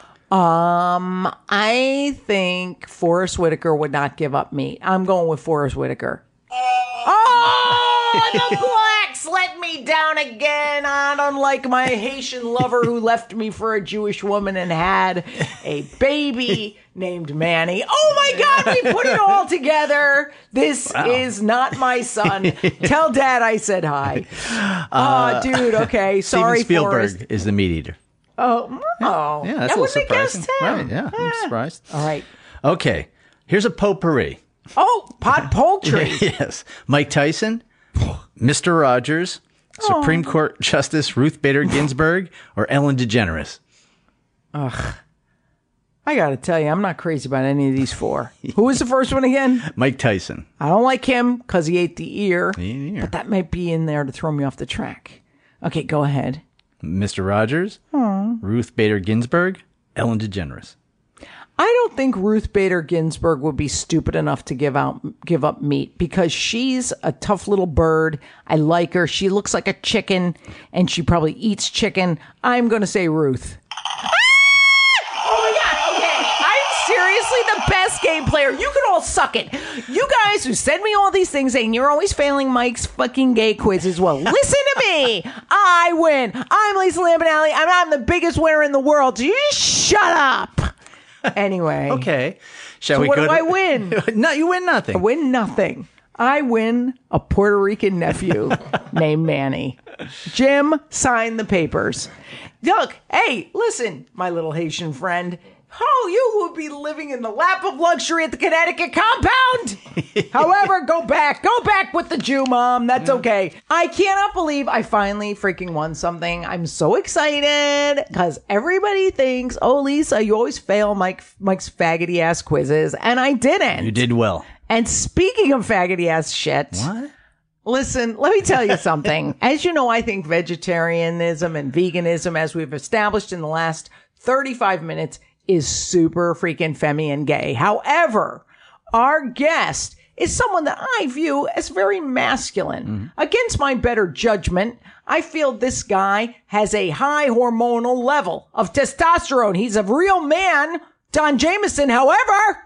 I think Forrest Whitaker would not give up meat. I'm going with Forrest Whitaker. Oh, the blacks let me down again. Not unlike my Haitian lover who left me for a Jewish woman and had a baby named Manny. Oh my God, we put it all together. This is not my son. Tell Dad I said hi. Dude, okay. Sorry, Steven Spielberg Forrest. is the meat eater. Oh. Yeah, that's a little surprising. Right, yeah, I'm surprised. All right. Okay, here's a potpourri. Oh, pot poultry. Yes. Mike Tyson, Mr. Rogers, Supreme Court Justice Ruth Bader Ginsburg, or Ellen DeGeneres? Ugh. I got to tell you, I'm not crazy about any of these four. Who was the first one again? Mike Tyson. I don't like him because he ate the ear. Ear. But that might be in there to throw me off the track. Okay, go ahead. Mr. Rogers, Ruth Bader Ginsburg, Ellen DeGeneres. I don't think Ruth Bader Ginsburg would be stupid enough to give up meat because she's a tough little bird. I like her. She looks like a chicken and she probably eats chicken. I'm going to say Ruth. Oh my God. Okay. I'm seriously the best game player. You can all suck it. You guys who send me all these things saying you're always failing Mike's fucking gay quizzes. Well, listen to me. I win. I'm Lisa Lampanelli. I'm the biggest winner in the world. So you just shut up. Anyway. Okay. Shall we what go do I win? No, you win nothing. I win nothing. I win a Puerto Rican nephew named Manny. Jim, sign the papers. Look, hey, listen, my little Haitian friend. Oh, you would be living in the lap of luxury at the Connecticut compound. However, go back with the Jew mom. That's okay. I cannot believe I finally freaking won something. I'm so excited because everybody thinks, oh, Lisa, you always fail Mike's faggoty ass quizzes. And I didn't. You did well. And speaking of faggoty ass shit. What? Listen, let me tell you something. As you know, I think vegetarianism and veganism, as we've established in the last 35 minutes, is super freaking femmy and gay. However, our guest is someone that I view as very masculine. Against my better judgment, I feel this guy has a high hormonal level of testosterone. He's a real man. Don Jamieson, however,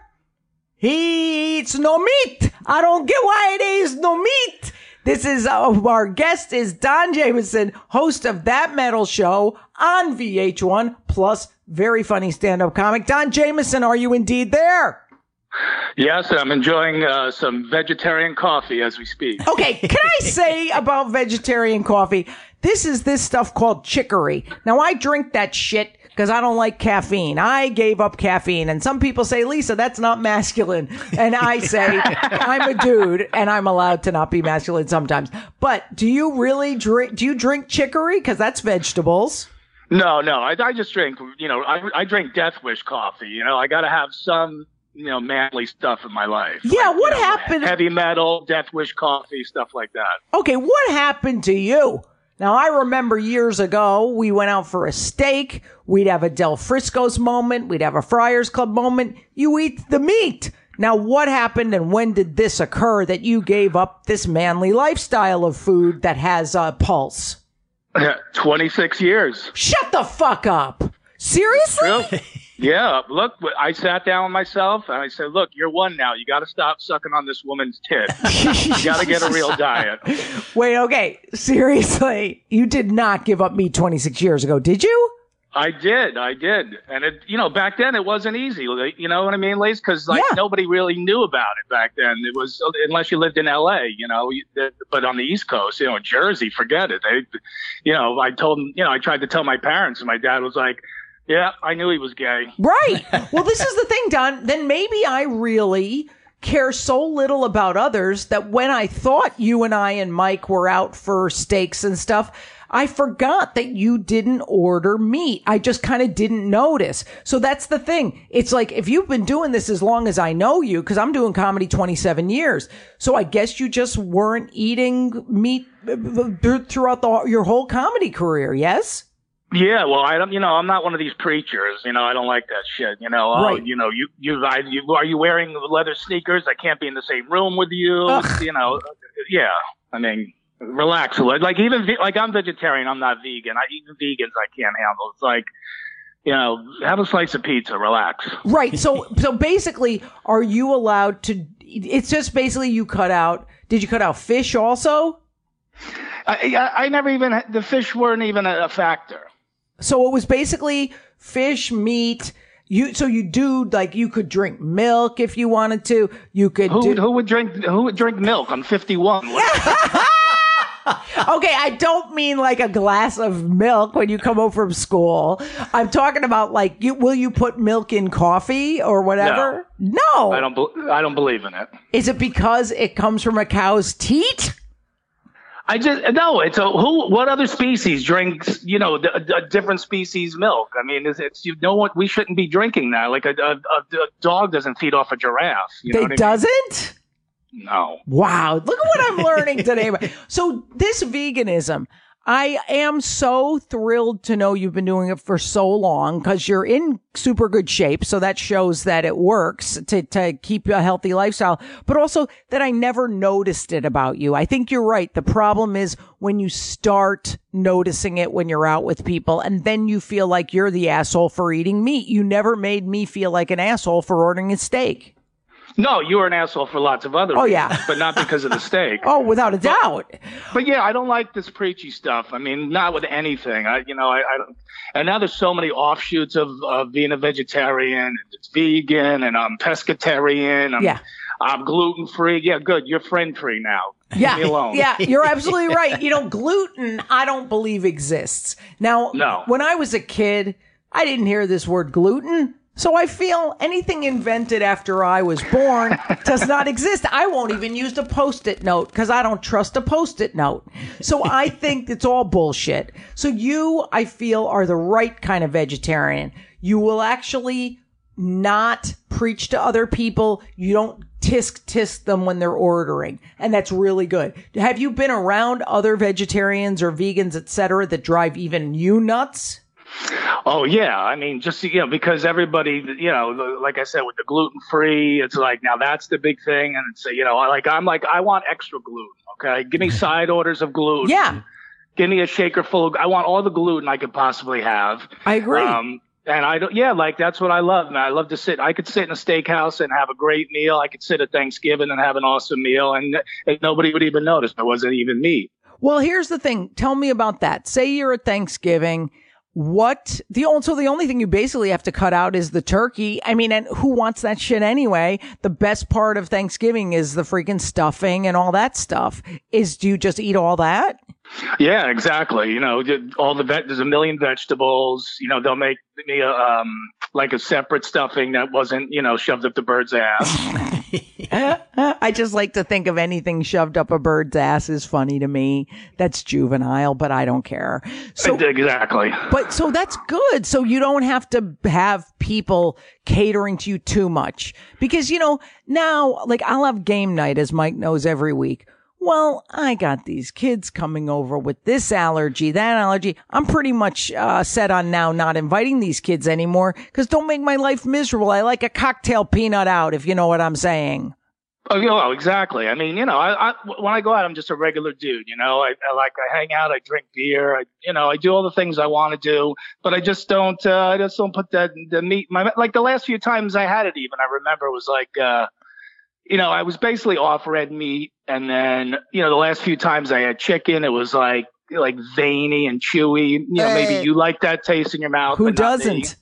he eats no meat. I don't get why it is no meat. This is our guest is Don Jamieson, host of That Metal Show on VH1, plus very funny stand-up comic. Don Jamieson, are you indeed there? Yes, I'm enjoying some vegetarian coffee as we speak. Okay, can I say about vegetarian coffee? This is this stuff called chicory. Now, I drink that shit because I don't like caffeine. I gave up caffeine. And some people say, Lisa, that's not masculine. And I say, I'm a dude and I'm allowed to not be masculine sometimes. But do you really drink chicory? Because that's vegetables. No, I just drink, I drink Death Wish coffee. I got to have some, manly stuff in my life. Yeah, what happened? Heavy metal, Death Wish coffee, stuff like that. Okay, what happened to you? Now, I remember years ago, we went out for a steak. We'd have a Del Frisco's moment. We'd have a Friars Club moment. You eat the meat. Now, what happened and when did this occur that you gave up this manly lifestyle of food that has a pulse? 26 years. Shut the fuck up. Seriously? Really? Yeah. Look, I sat down with myself and I said, look, you're one now. You got to stop sucking on this woman's tit. You got to get a real diet. Wait, okay. Seriously. You did not give up meat 26 years ago, did you? I did. And it, back then it wasn't easy. You know what I mean, Lise? Because nobody really knew about it back then. It was, unless you lived in LA, but on the East Coast, Jersey, forget it. I told them, I tried to tell my parents and my dad was like, yeah, I knew he was gay. Right. Well, this is the thing, Don. Then maybe I really care so little about others that when I thought you and I and Mike were out for steaks and stuff, I forgot that you didn't order meat. I just kind of didn't notice. So that's the thing. It's like, if you've been doing this as long as I know you, because I'm doing comedy 27 years. So I guess you just weren't eating meat throughout your whole comedy career. Yes? Yeah, well, I don't. I'm not one of these preachers. I don't like that shit. Right. Are you wearing leather sneakers? I can't be in the same room with you. Ugh. Yeah. I mean, relax. Like I'm vegetarian. I'm not vegan. Even vegans I can't handle. It's like, have a slice of pizza. Relax. Right. So basically, are you allowed to? It's just basically you cut out. Did you cut out fish also? I never even. The fish weren't even a factor. So it was basically fish, meat. You could drink milk if you wanted to. You could. Who would drink milk? I'm 51. Okay, I don't mean like a glass of milk when you come home from school. I'm talking about will you put milk in coffee or whatever? No. I don't believe in it. Is it because it comes from a cow's teat? No, it's what other species drinks, a different species milk? I mean, we shouldn't be drinking that. Like a dog doesn't feed off a giraffe. It doesn't? No. Wow. Look at what I'm learning today. So this veganism, I am so thrilled to know you've been doing it for so long because you're in super good shape. So that shows that it works to keep a healthy lifestyle, but also that I never noticed it about you. I think you're right. The problem is when you start noticing it when you're out with people and then you feel like you're the asshole for eating meat. You never made me feel like an asshole for ordering a steak. No, you were an asshole for lots of other reasons, yeah. But not because of the steak. Oh, without a doubt. But yeah, I don't like this preachy stuff. I mean, not with anything. I don't. And now there's so many offshoots of being a vegetarian. And it's vegan, and I'm pescatarian. I'm gluten free. Yeah, good. You're friend free now. Yeah, leave me alone. Yeah, you're absolutely right. Gluten, I don't believe exists. Now, when I was a kid, I didn't hear this word gluten. So I feel anything invented after I was born does not exist. I won't even use the Post-it note because I don't trust a Post-it note. So I think it's all bullshit. So you, I feel, are the right kind of vegetarian. You will actually not preach to other people. You don't tisk them when they're ordering. And that's really good. Have you been around other vegetarians or vegans, etc., that drive even you nuts? Oh, yeah. I mean, just, because everybody, like I said, with the gluten free, it's like, now that's the big thing. And it's, I want extra gluten. Okay. Give me side orders of gluten. Yeah. Give me a shaker full of, I want all the gluten I could possibly have. I agree. And that's what I love. Man, I love to I could sit in a steakhouse and have a great meal. I could sit at Thanksgiving and have an awesome meal and nobody would even notice. It wasn't even me. Well, here's the thing. Tell me about that. Say you're at Thanksgiving. The only thing you basically have to cut out is the turkey. I mean, and who wants that shit anyway? The best part of Thanksgiving is the freaking stuffing and all that stuff. Do you just eat all that? Yeah, exactly. You know, there's a million vegetables. You know, they'll make me like a separate stuffing that wasn't, shoved up the bird's ass. I just like to think of anything shoved up a bird's ass is funny to me. That's juvenile, but I don't care. So exactly. But so that's good. So you don't have to have people catering to you too much because, now like I'll have game night, as Mike knows, every week. Well, I got these kids coming over with this allergy, that allergy. I'm pretty much set on now not inviting these kids anymore because don't make my life miserable. I like a cocktail peanut out, if you know what I'm saying. Oh, exactly. I mean, I when I go out, I'm just a regular dude. I hang out, I drink beer, I do all the things I want to do, but I just don't put the meat. Like the last few times I had it, even I remember it was like. I was basically off red meat. And then, the last few times I had chicken, it was like veiny and chewy. Maybe you like that taste in your mouth. Who doesn't?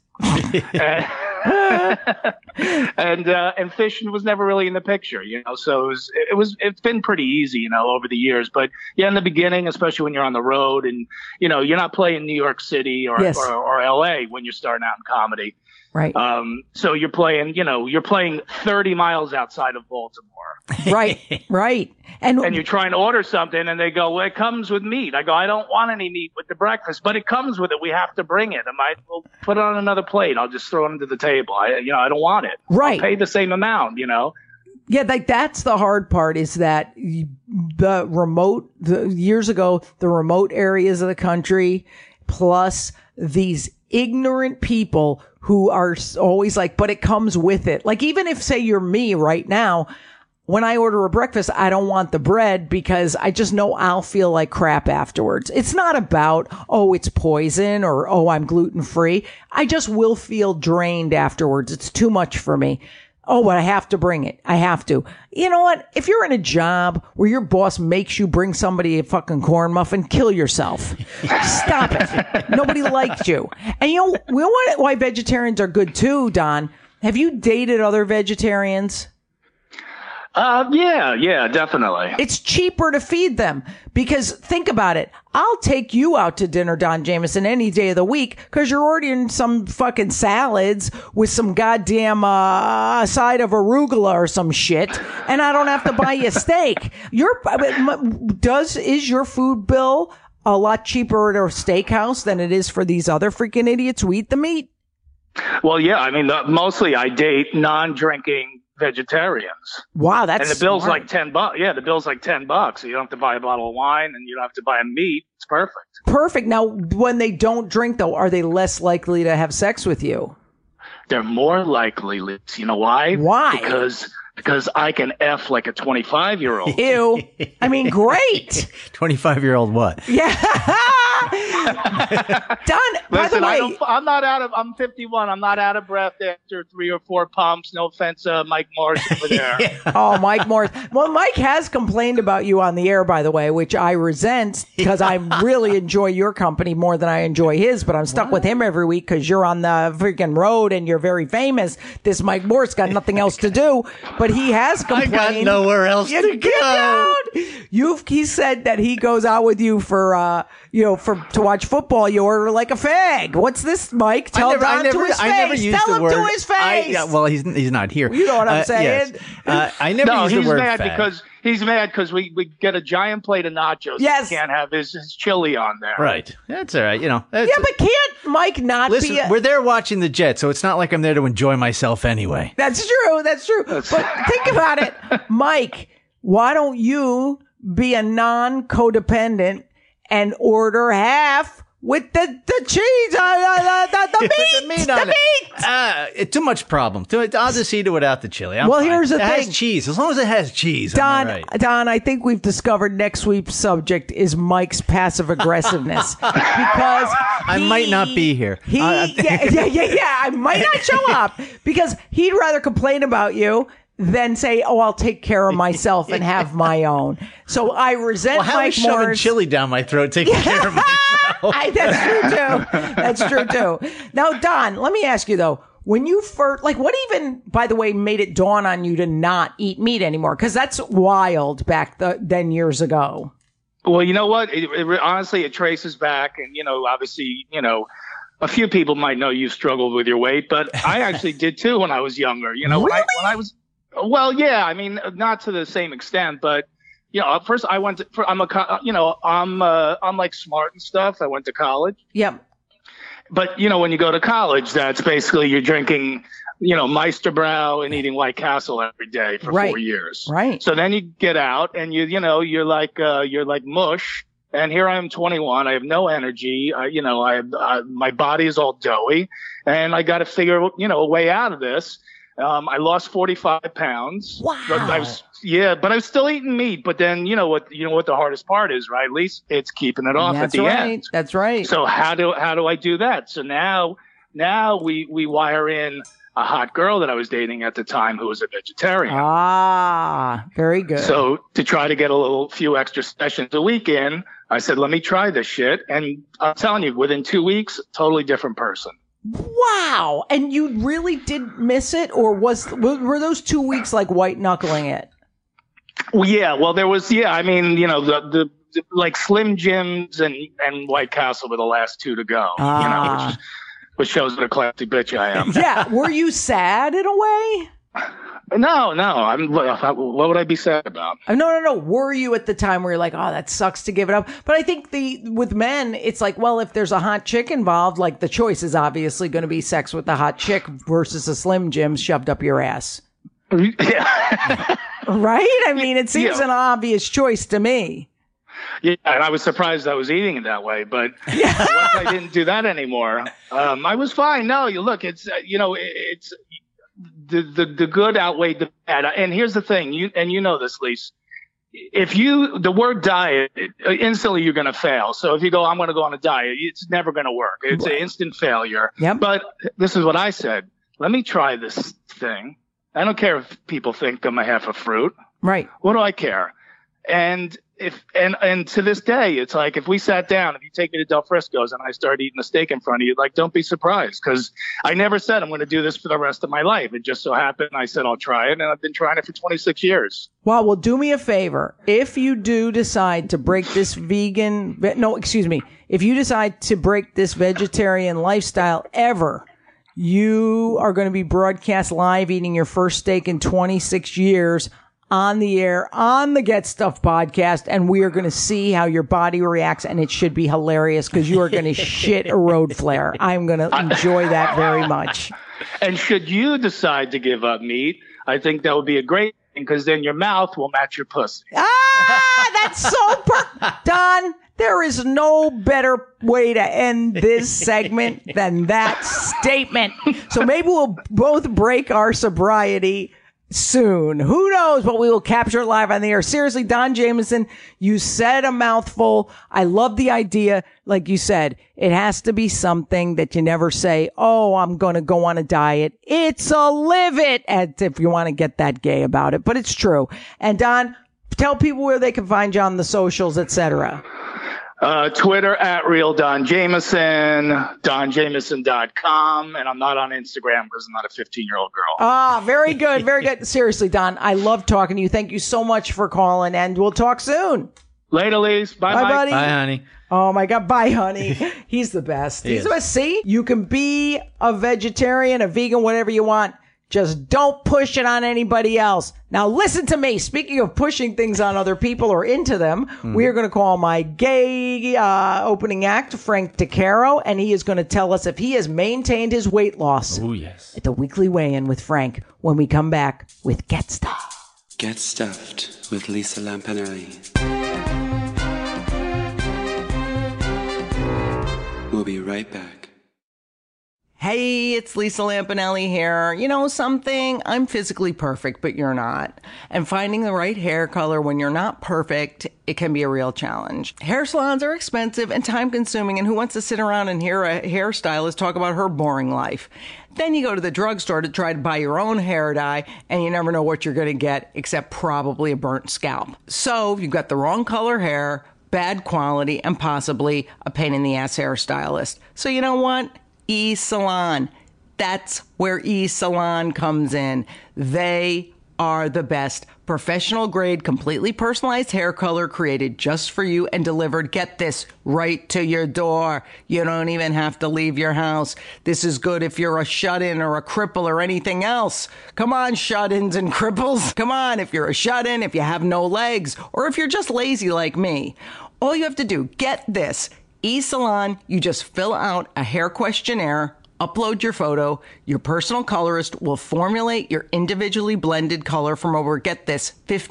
And fish was never really in the picture, so it's been pretty easy, over the years. But yeah, in the beginning, especially when you're on the road and, you're not playing New York City or LA when you're starting out in comedy. Right. So you're playing 30 miles outside of Baltimore. Right. And you're trying to order something and they go, well, it comes with meat. I go, I don't want any meat with the breakfast, but it comes with it. We have to bring it. We'll put it on another plate. I'll just throw it into the table. I don't want it. Right. I'll pay the same amount, Yeah, that's the hard part is that years ago, the remote areas of the country, plus these ignorant people who are always like, but it comes with it. Like, even if, say, you're me right now, when I order a breakfast, I don't want the bread because I just know I'll feel like crap afterwards. It's not about, it's poison or, I'm gluten free. I just will feel drained afterwards. It's too much for me. But I have to bring it. I have to. You know what? If you're in a job where your boss makes you bring somebody a fucking corn muffin, kill yourself. Stop it. Nobody likes you. And we know why vegetarians are good too, Don. Have you dated other vegetarians? Yeah, definitely. It's cheaper to feed them because think about it. I'll take you out to dinner, Don Jamieson, any day of the week because you're ordering some fucking salads with some goddamn side of arugula or some shit, and I don't have to buy you a steak. Is your food bill a lot cheaper at a steakhouse than it is for these other freaking idiots who eat the meat? Well, yeah. I mean, mostly I date non-drinking vegetarians. Wow, that's and the bill's smart. like $10. Yeah, the bill's like $10. So you don't have to buy a bottle of wine and you don't have to buy a meat. It's perfect. Now, when they don't drink, though, are they less likely to have sex with you? They're more likely. You know why? Why? Because I can F like a 25-year-old. Ew. I mean, great. 25-year-old what? Yeah. Don, by the way, I'm 51. I'm not out of breath after 3 or 4 pumps. No offense, Mike Morris over there. Oh, Mike Morris. Well, Mike has complained about you on the air, by the way, which I resent because I really enjoy your company more than I enjoy his, but I'm stuck with him every week because you're on the freaking road and you're very famous. This Mike Morris got nothing else to do, but he has complained. I got nowhere else to go. He said that he goes out with you for to watch football. You order like a fag. What's this, Mike? Tell Don to his face. Tell him to his face. Well, he's not here. You know what I'm saying? Yes. I never used the word fag. He's mad because we get a giant plate of nachos. Yes. He can't have his chili on there. Right. That's all right. But can't Mike not listen, we're there watching the Jets, so it's not like I'm there to enjoy myself anyway. That's true. But think about it. Mike, why don't you be a non-codependent and order half with the cheese, the meat on it. Too much problem. I'll just eat it without the chili. I'm fine. Here's the thing. It has cheese. As long as it has cheese, Don, I'm all right. Don, I think we've discovered next week's subject is Mike's passive aggressiveness because I might not be here. I might not show up because he'd rather complain about you than say, I'll take care of myself and have my own. So I resent Mike Morris. Mike shoving Morris. Chili down my throat, taking care of myself. That's true too. Now, Don, let me ask you though, when you first, what even, by the way, made it dawn on you to not eat meat anymore? Because that's wild back then years ago. Well, you know what? Honestly, it traces back, and obviously, a few people might know you struggled with your weight, but I actually did too when I was younger. Really? when I was, well, yeah, I mean, not to the same extent, but first I went to, I'm like smart and stuff. I went to college. Yep. But when you go to college, that's basically you're drinking, Meisterbrow and eating White Castle every day for 4 years. Right. So then you get out and you're like mush. And here I am, 21. I have no energy. My body is all doughy, and I got to figure, a way out of this. I lost 45 pounds. Wow. But I was still eating meat. But then, what the hardest part is, right? At least it's keeping it off at the end. That's right. So how do I do that? So now we wire in a hot girl that I was dating at the time who was a vegetarian. Ah, very good. So to try to get a few extra sessions a week in, I said, let me try this shit. And I'm telling you, within 2 weeks, totally different person. Wow. And you really did miss it? Or were those 2 weeks like white knuckling it? Well, yeah. Well, there was, I mean, the like Slim Jims and White Castle were the last two to go, which shows what a classy bitch I am. Yeah. Were you sad in a way? No. What would I be sad about? No. Were you at the time where you're like, oh, that sucks to give it up? But I think with men, it's like, well, if there's a hot chick involved, like the choice is obviously going to be sex with the hot chick versus a Slim Jim shoved up your ass. Yeah. Right? I mean, it seems an obvious choice to me. Yeah, and I was surprised I was eating it that way, but once I didn't do that anymore, I was fine. No, it's it's the good outweighed the bad. And here's the thing, you know this, Lise. If the word diet, instantly you're going to fail. So if you go, I'm going to go on a diet, it's never going to work. It's an instant failure. Yep. But this is what I said. Let me try this thing. I don't care if people think I'm a half a fruit. Right. What do I care? And and to this day, it's like if we sat down, if you take me to Del Frisco's and I start eating a steak in front of you, like, don't be surprised, because I never said I'm going to do this for the rest of my life. It just so happened I said I'll try it, and I've been trying it for 26 years. Well, do me a favor. If you do decide to break this if you decide to break this vegetarian lifestyle ever, you are going to be broadcast live eating your first steak in 26 years on the air, on the Get Stuff podcast, and we are going to see how your body reacts, and it should be hilarious because you are going to shit a road flare. I'm going to enjoy that very much. And should you decide to give up meat, I think that would be a great thing, because then your mouth will match your pussy. That's so Don, there is no better way to end this segment than that statement. So maybe we'll both break our sobriety soon. Who knows, but we will capture it live on the air. Seriously, Don Jamieson, you said a mouthful. I love the idea. Like you said, it has to be something that you never say, oh, I'm going to go on a diet. It's a live it, if you want to get that gay about it. But it's true. And Don, tell people where they can find you on the socials, etc. Twitter at Real Don Jamieson, DonJamieson.com, and I'm not on Instagram because I'm not a 15-year-old girl. Ah, very good, very good. Seriously, Don, I love talking to you. Thank you so much for calling, and we'll talk soon. Later, Lise. Bye, buddy. Bye, honey. Oh, my God. Bye, honey. He's the best. He's the best. See, you can be a vegetarian, a vegan, whatever you want. Just don't push it on anybody else. Now, listen to me. Speaking of pushing things on other people or into them, we are going to call my gay opening act, Frank DeCaro, and he is going to tell us if he has maintained his weight loss. Oh, yes. At the weekly weigh-in with Frank when we come back with Get Stuffed. Get Stuffed with Lisa Lampanelli. We'll be right back. Hey, it's Lisa Lampanelli here. You know something? I'm physically perfect, but you're not. And finding the right hair color when you're not perfect, it can be a real challenge. Hair salons are expensive and time-consuming, and who wants to sit around and hear a hairstylist talk about her boring life? Then you go to the drugstore to try to buy your own hair dye, and you never know what you're going to get, except probably a burnt scalp. So you've got the wrong color hair, bad quality, and possibly a pain-in-the-ass hairstylist. So you know what? E-Salon. That's where E-Salon comes in. They are the best. Professional grade, completely personalized hair color created just for you and delivered, get this, right to your door. You don't even have to leave your house. This is good if you're a shut-in or a cripple or anything else. Come on, shut-ins and cripples. Come on, if you're a shut-in, if you have no legs, or if you're just lazy like me. All you have to do, get this, eSalon, you just fill out a hair questionnaire, upload your photo, your personal colorist will formulate your individually blended color from over, get this,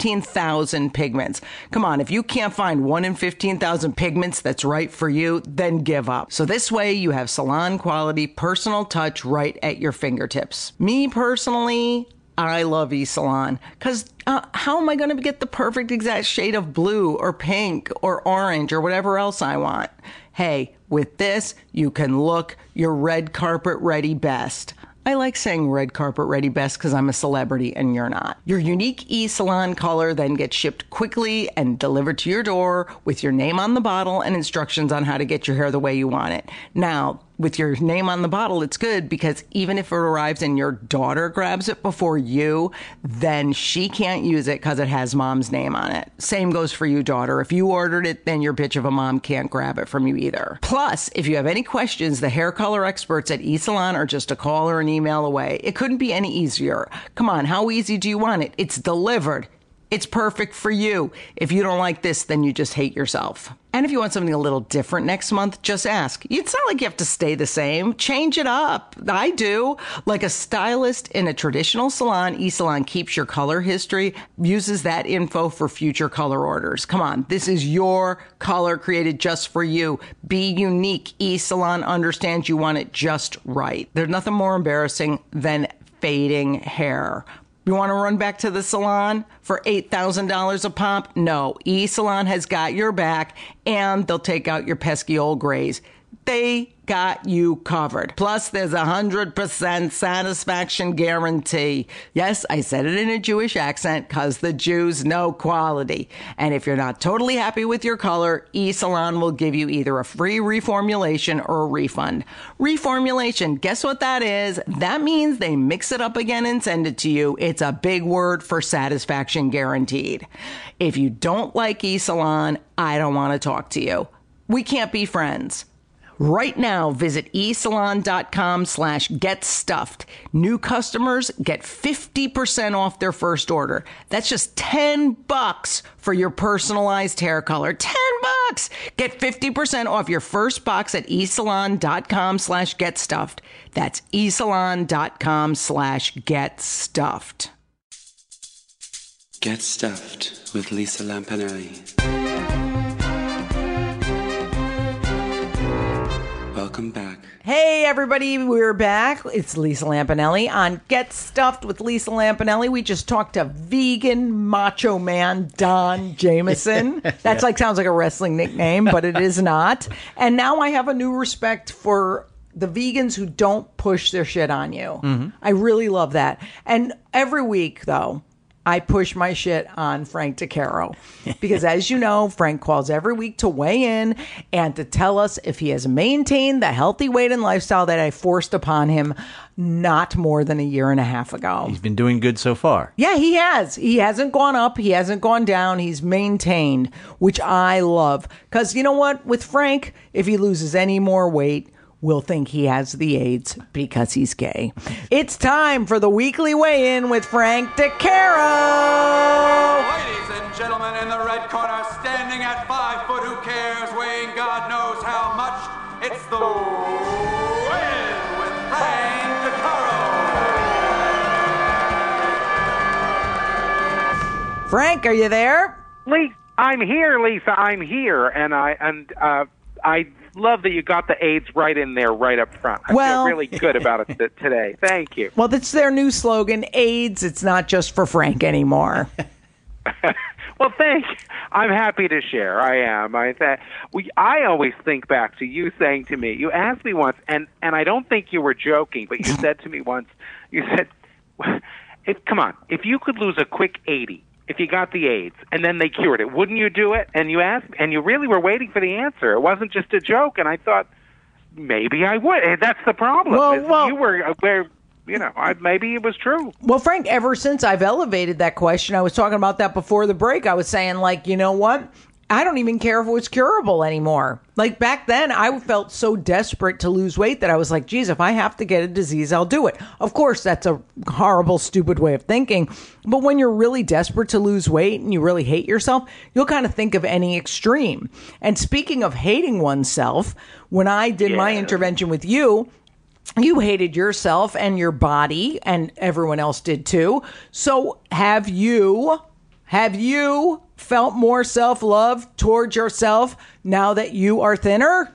15,000 pigments. Come on, if you can't find 1 in 15,000 pigments that's right for you, then give up. So this way you have salon quality, personal touch right at your fingertips. Me personally, I love eSalon because how am I going to get the perfect exact shade of blue or pink or orange or whatever else I want? Hey, with this, you can look your red carpet ready best. I like saying red carpet ready best because I'm a celebrity and you're not. Your unique eSalon color then gets shipped quickly and delivered to your door with your name on the bottle and instructions on how to get your hair the way you want it. Now, with your name on the bottle, it's good because even if it arrives and your daughter grabs it before you, then she can't use it because it has mom's name on it. Same goes for you, daughter. If you ordered it, then your bitch of a mom can't grab it from you either. Plus, if you have any questions, the hair color experts at eSalon are just a call or an email away. It couldn't be any easier. Come on, how easy do you want it? It's delivered. It's perfect for you. If you don't like this, then you just hate yourself. And if you want something a little different next month, just ask. It's not like you have to stay the same. Change it up. I do. Like a stylist in a traditional salon, eSalon keeps your color history, uses that info for future color orders. Come on, this is your color created just for you. Be unique. eSalon understands you want it just right. There's nothing more embarrassing than fading hair. You want to run back to the salon for $8,000 a pop? No, eSalon has got your back and they'll take out your pesky old grays. They got you covered. Plus, there's 100% satisfaction guarantee. Yes, I said it in a Jewish accent because the Jews know quality. And if you're not totally happy with your color, eSalon will give you either a free reformulation or a refund. Reformulation, guess what that is? That means they mix it up again and send it to you. It's a big word for satisfaction guaranteed. If you don't like eSalon, I don't want to talk to you. We can't be friends. Right now, visit eSalon.com/getstuffed. New customers get 50% off their first order. That's just $10 for your personalized hair color. $10! Get 50% off your first box at eSalon.com/getstuffed. That's eSalon.com/getstuffed. Get Stuffed with Lisa Lampanelli. Welcome back. Hey, everybody, we're back. It's Lisa Lampanelli on Get Stuffed with Lisa Lampanelli. We just talked to vegan macho man Don Jameson. That's sounds like a wrestling nickname, but it is not. And now I have a new respect for the vegans who don't push their shit on you. Mm-hmm. I really love that. And every week, though, I push my shit on Frank DeCaro because, as you know, Frank calls every week to weigh in and to tell us if he has maintained the healthy weight and lifestyle that I forced upon him not more than a year and a half ago. He's been doing good so far. Yeah, he has. He hasn't gone up. He hasn't gone down. He's maintained, which I love. Because you know what? With Frank, if he loses any more weight, we'll think he has the AIDS because he's gay. It's time for the weekly weigh-in with Frank DeCaro. Ladies and gentlemen, in the red corner, standing at 5 foot, who cares, weighing God knows how much, it's the weigh-in with Frank DeCaro. Frank, are you there? I'm here, Lisa. I'm here, and I love that you got the AIDS right in there, right up front. I feel really good about it today. Thank you. Well, that's their new slogan, AIDS, it's not just for Frank anymore. Well, thank you. I'm happy to share. I am. I always think back to you saying to me, you asked me once, and I don't think you were joking, but you said to me once, you said, come on, if you could lose a quick 80, if you got the AIDS and then they cured it, wouldn't you do it? And you asked, and you really were waiting for the answer. It wasn't just a joke. And I thought maybe I would. And that's the problem. Well, you were where maybe it was true. Well, Frank, ever since I've elevated that question, I was talking about that before the break. I was saying, like, you know what? I don't even care if it was curable anymore. Like back then, I felt so desperate to lose weight that I was like, geez, if I have to get a disease, I'll do it. Of course, that's a horrible, stupid way of thinking. But when you're really desperate to lose weight and you really hate yourself, you'll kind of think of any extreme. And speaking of hating oneself, when I did my intervention with you, you hated yourself and your body, and everyone else did too. So have you felt more self-love towards yourself now that you are thinner?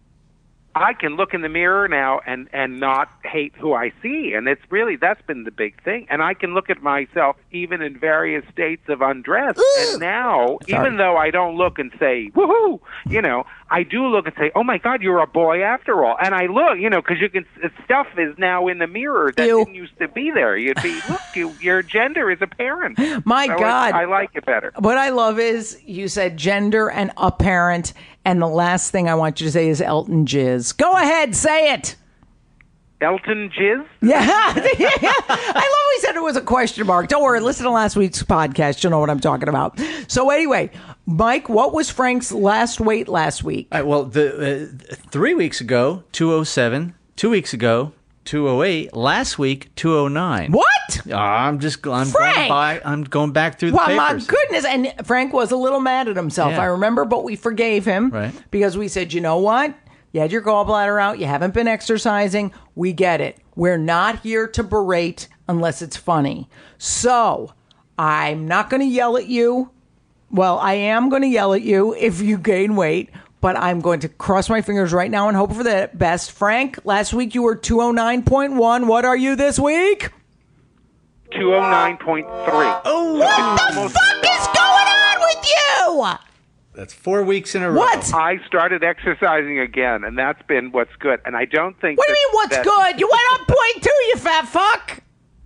I can look in the mirror now and not hate who I see. And that's been the big thing. And I can look at myself even in various states of undress. And now, even though I don't look and say, woohoo, I do look and say, oh my God, you're a boy after all. And I look, because stuff is now in the mirror that didn't used to be there. You'd be, look, your gender is apparent. My God. I like it better. What I love is you said gender and apparent. And the last thing I want you to say is Elton Jizz. Go ahead, say it. Elton Jizz? Yeah. I love we said it was a question mark. Don't worry, listen to last week's podcast. You'll know what I'm talking about. So anyway, Mike, what was Frank's last weight last week? Well, 3 weeks ago, 207. 2 weeks ago, 208. Last week, 209. What? I'm going back through the papers. My goodness. And Frank was a little mad at himself. Yeah. I remember, but we forgave him. Right. Because we said, you know what? You had your gallbladder out. You haven't been exercising. We get it. We're not here to berate unless it's funny. So I'm not going to yell at you. Well, I am going to yell at you if you gain weight, but I'm going to cross my fingers right now and hope for the best. Frank, last week you were 209.1. What are you this week? 209.3. Oh, what the fuck is going on with you? That's 4 weeks in a row. What? I started exercising again, and that's been what's good. And I don't think. What do you mean, what's good? You went up 0.2, you fat fuck.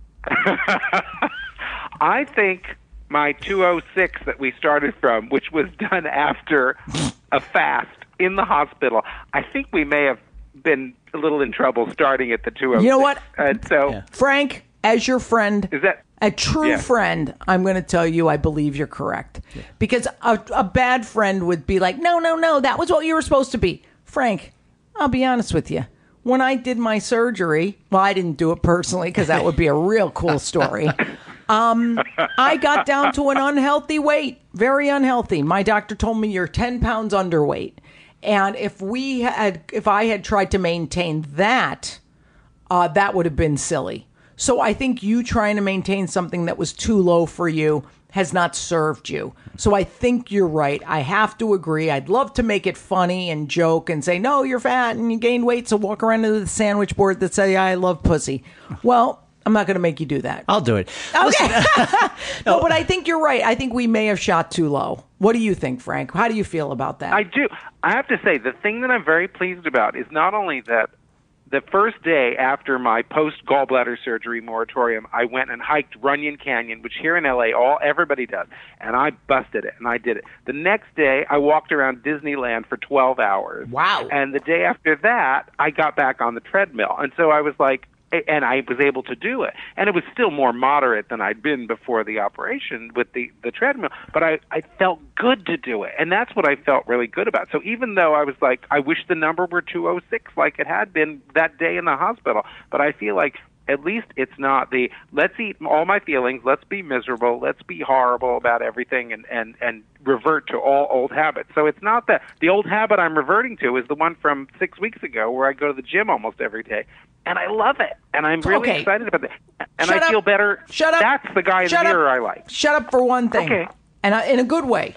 I think my 206 that we started from, which was done after a fast in the hospital, I think we may have been a little in trouble starting at the 206. You know what? And so, Frank, as your friend, is that a true friend, I'm going to tell you I believe you're correct. Yeah. Because a bad friend would be like, no, that was what you were supposed to be. Frank, I'll be honest with you. When I did my surgery, well, I didn't do it personally because that would be a real cool story. I got down to an unhealthy weight, very unhealthy. My doctor told me you're 10 pounds underweight. And if I had tried to maintain that, that would have been silly. So I think you trying to maintain something that was too low for you has not served you. So I think you're right. I have to agree. I'd love to make it funny and joke and say, no, you're fat and you gained weight, so walk around to the sandwich board that say, I love pussy. Well, I'm not going to make you do that. I'll do it. Okay. No, but I think you're right. I think we may have shot too low. What do you think, Frank? How do you feel about that? I do. I have to say, the thing that I'm very pleased about is not only that the first day after my post-gallbladder surgery moratorium, I went and hiked Runyon Canyon, which here in L.A. everybody does, and I busted it, and I did it. The next day, I walked around Disneyland for 12 hours. Wow. And the day after that, I got back on the treadmill. And so I was like, and I was able to do it. And it was still more moderate than I'd been before the operation with the treadmill. But I felt good to do it. And that's what I felt really good about. So even though I was like, I wish the number were 206 like it had been that day in the hospital. But I feel like at least it's not the, let's eat all my feelings, let's be miserable, let's be horrible about everything and revert to all old habits. So it's not that. The old habit I'm reverting to is the one from 6 weeks ago where I go to the gym almost every day. And I love it. And I'm really excited about it. And I feel better. Shut up. That's the guy in the mirror I like. Shut up for one thing. Okay. And in a good way.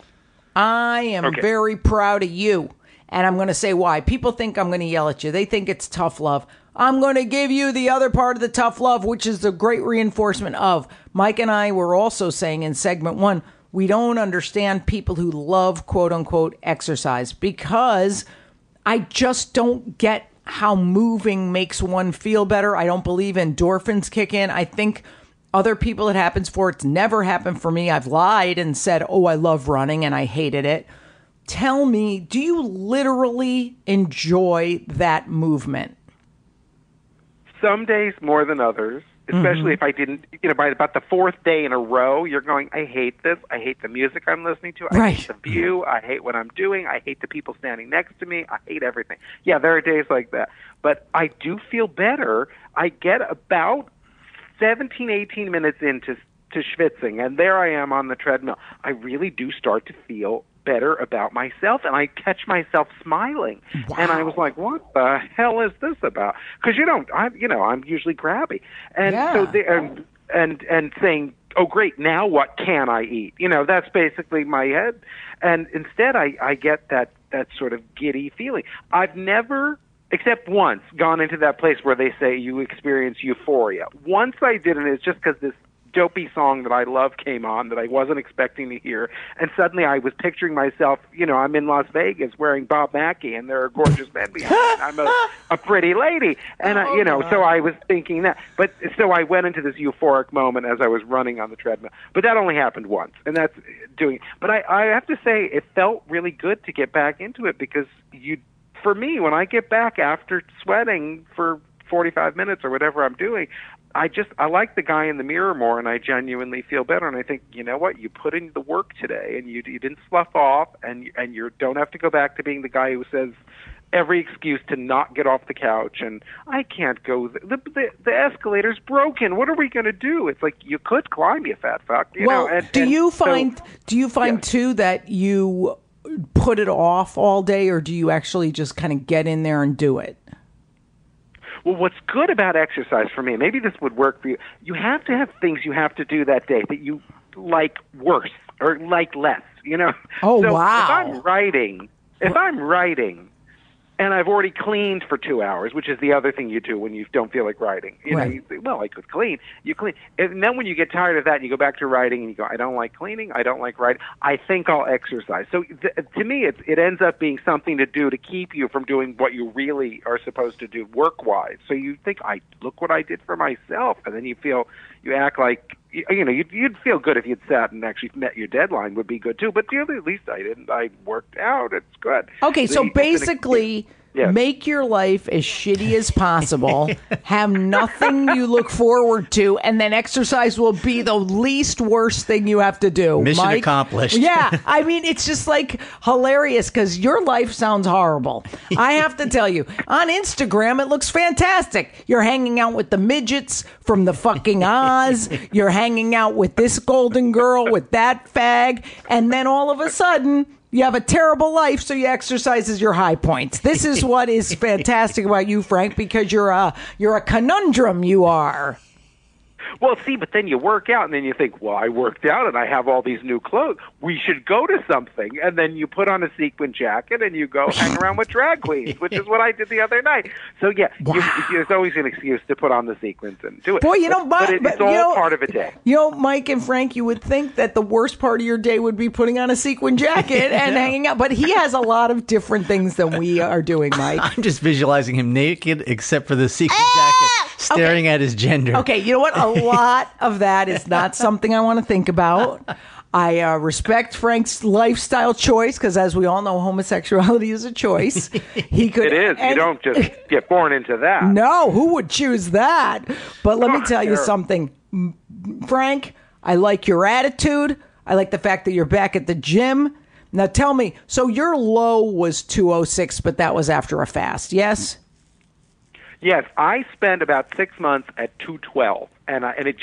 I am very proud of you. And I'm going to say why. People think I'm going to yell at you. They think it's tough love. I'm going to give you the other part of the tough love, which is the great reinforcement of. Mike and I were also saying in segment 1, we don't understand people who love, quote unquote, exercise because I just don't get how moving makes one feel better. I don't believe endorphins kick in. I think other people it happens for. It's never happened for me. I've lied and said, oh, I love running and I hated it. Tell me, do you literally enjoy that movement? some days more than others, especially if I didn't, by about the fourth day in a row, you're going, I hate this. I hate the music I'm listening to. I hate the view. I hate what I'm doing. I hate the people standing next to me. I hate everything. Yeah, there are days like that. But I do feel better. I get about 17, 18 minutes into schwitzing, and there I am on the treadmill. I really do start to feel better about myself, and I catch myself smiling. Wow. And I was like, what the hell is this about? Because I'm usually grabby. And so and saying, oh great, now what can I eat? That's basically my head. And instead I get that sort of giddy feeling. I've never, except once, gone into that place where they say you experience euphoria. Once I did, and it's just because this dopey song that I love came on that I wasn't expecting to hear, and suddenly I was picturing myself, I'm in Las Vegas wearing Bob Mackie, and there are gorgeous men behind me. I'm a pretty lady, and so I was thinking that. But so I went into this euphoric moment as I was running on the treadmill. But that only happened once, and that's doing. But I have to say, it felt really good to get back into it, because for me, when I get back after sweating for 45 minutes or whatever I'm doing, I like the guy in the mirror more, and I genuinely feel better. And I think, you know what, you put in the work today, and you didn't slough off, and you don't have to go back to being the guy who says every excuse to not get off the couch, and I can't go. The escalator's broken. What are we going to do? It's like, you could climb, you fat fuck. Do you find too that you put it off all day, or do you actually just kind of get in there and do it? Well, what's good about exercise for me, maybe this would work for you, you have to have things you have to do that day that you like worse or like less, Oh, so wow. If I'm writing and I've already cleaned for 2 hours, which is the other thing you do when you don't feel like writing. You say, well, I could clean. You clean. And then when you get tired of that, you go back to writing and you go, I don't like cleaning. I don't like writing. I think I'll exercise. So to me, it ends up being something to do to keep you from doing what you really are supposed to do work-wise. So you think, look what I did for myself. And then you act like, you'd feel good if you'd sat and actually met your deadline would be good too. But at least I didn't. I worked out. It's good. Okay, so basically, make your life as shitty as possible. Have nothing you look forward to, and then exercise will be the least worst thing you have to do. Mission accomplished. Yeah, I mean, it's just like hilarious because your life sounds horrible. I have to tell you, on Instagram, it looks fantastic. You're hanging out with the midgets from the fucking Oz. You're hanging out with this golden girl, with that fag, and then all of a sudden, you have a terrible life, so you exercise as your high points. This is what is fantastic about you, Frank, because you're a conundrum, you are. Well, see, but then you work out, and then you think, well, I worked out, and I have all these new clothes. We should go to something. And then you put on a sequin jacket, and you go hang around with drag queens, which is what I did the other night. So, yeah, there's always an excuse to put on the sequins and do it. Boy, it's all part of a day. Mike and Frank, you would think that the worst part of your day would be putting on a sequin jacket and hanging out. But he has a lot of different things than we are doing, Mike. I'm just visualizing him naked, except for the sequin jacket, staring at his gender. Okay, you know what? A lot of that is not something I want to think about. I respect Frank's lifestyle choice because, as we all know, homosexuality is a choice. It is. You don't just get born into that. No, who would choose that? But let me tell you something, Frank. I like your attitude. I like the fact that you're back at the gym. Now tell me, so your low was 206, but that was after a fast, yes? Yes, I spent about 6 months at 212, and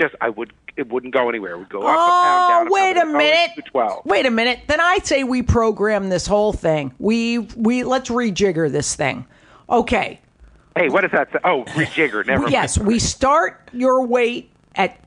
it wouldn't go anywhere. It would go up a pound, down a pound. Wait a minute. 212. Wait a minute. Then I'd say we program this whole thing. We let's rejigger this thing. Okay. Hey, what does that say? Oh, rejigger. Never mind. Yes, we start your weight at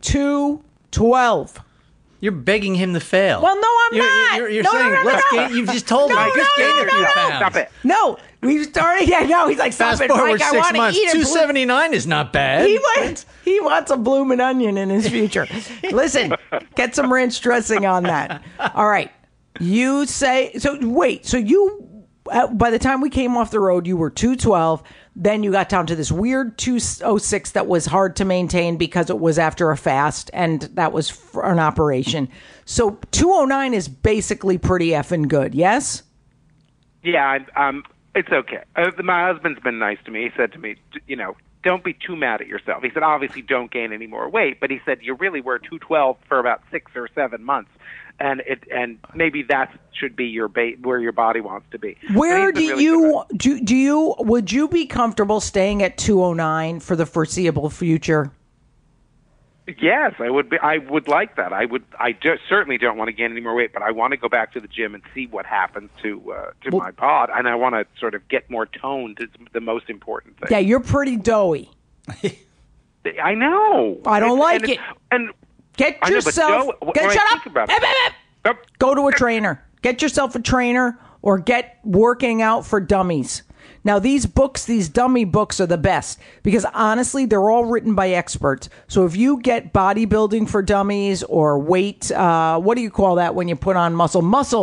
212. You're begging him to fail. Well, no, I'm not. You're saying, let's gain. You've just told him, just gain a few pounds. Stop it. No, we started. Yeah, no, he's like, stop it, Mike. I want to eat it. 279 is not bad. He wants a bloomin' onion in his future. Listen, get some ranch dressing on that. All right. You say, so wait, so you, by the time we came off the road, you were 212. Then you got down to this weird 206 that was hard to maintain because it was after a fast, and that was for an operation. So 209 is basically pretty effing good, yes? Yeah, it's okay. My husband's been nice to me. He said to me, don't be too mad at yourself. He said, obviously don't gain any more weight, but he said you really were 212 for about 6 or 7 months. And maybe that should be your where your body wants to be. Where do you would you be comfortable staying at 209 for the foreseeable future? Yes, I would be. I would like that. Certainly don't want to gain any more weight, but I want to go back to the gym and see what happens to my bod, and I want to sort of get more toned. It's the most important thing. Yeah, you're pretty doughy. I know. I don't like it. And get yourself. Shut up. Go to a trainer. Get yourself a trainer, or get Working Out for Dummies. Now, these books, these dummy books are the best because honestly, they're all written by experts. So if you get Bodybuilding for Dummies or weight, what do you call that when you put on muscle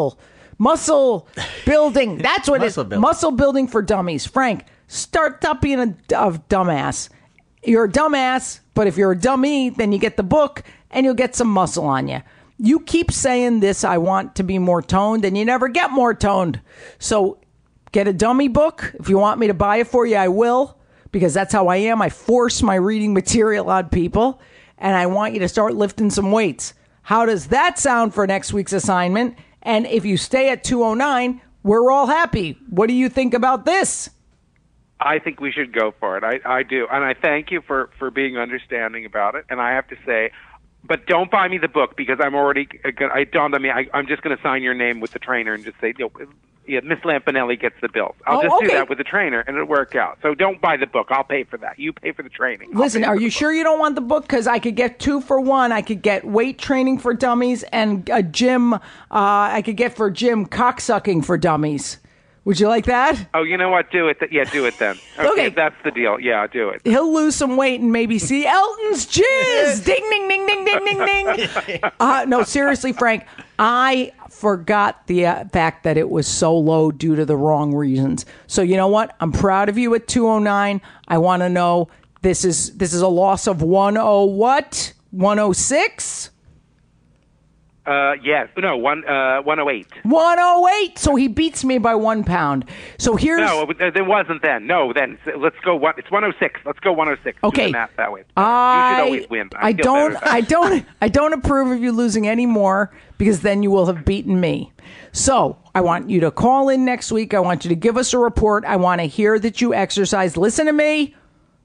building? That's what it is. Muscle Building for Dummies. Frank, stop being a dumbass. You're a dumbass, but if you're a dummy, then you get the book and you'll get some muscle on you. You keep saying this, I want to be more toned, and you never get more toned. So get a dummy book. If you want me to buy it for you, I will, because that's how I am. I force my reading material on people, and I want you to start lifting some weights. How does that sound for next week's assignment? And if you stay at 209, we're all happy. What do you think about this? I think we should go for it. I do. And I thank you for being understanding about it. And I have to say, but don't buy me the book because I'm already, it dawned on me, I'm just going to sign your name with the trainer and just say, Miss Lampanelli gets the bills. I'll do that with the trainer and it'll work out. So don't buy the book. I'll pay for that. You pay for the training. Listen, are you sure you don't want the book? Because I could get 2 for 1. I could get weight training for dummies and a gym. I could get for gym cocksucking for dummies. Would you like that? Oh, you know what? Do it. Yeah, do it then. Okay, that's the deal. Yeah, do it. He'll lose some weight and maybe see Elton's jizz. Ding, ding, ding, ding, ding, ding, ding. No, seriously, Frank, I forgot the fact that it was so low due to the wrong reasons. So you know what? I'm proud of you at 209. I want to know this is a loss of 106? Yes. No, 108. 108. So he beats me by 1 pound. So here's... No, there wasn't then. No, then let's go. It's 106. Let's go 106. Okay. Do the math that way. You should always win. I don't approve of you losing any more because then you will have beaten me. So I want you to call in next week. I want you to give us a report. I want to hear that you exercise. Listen to me.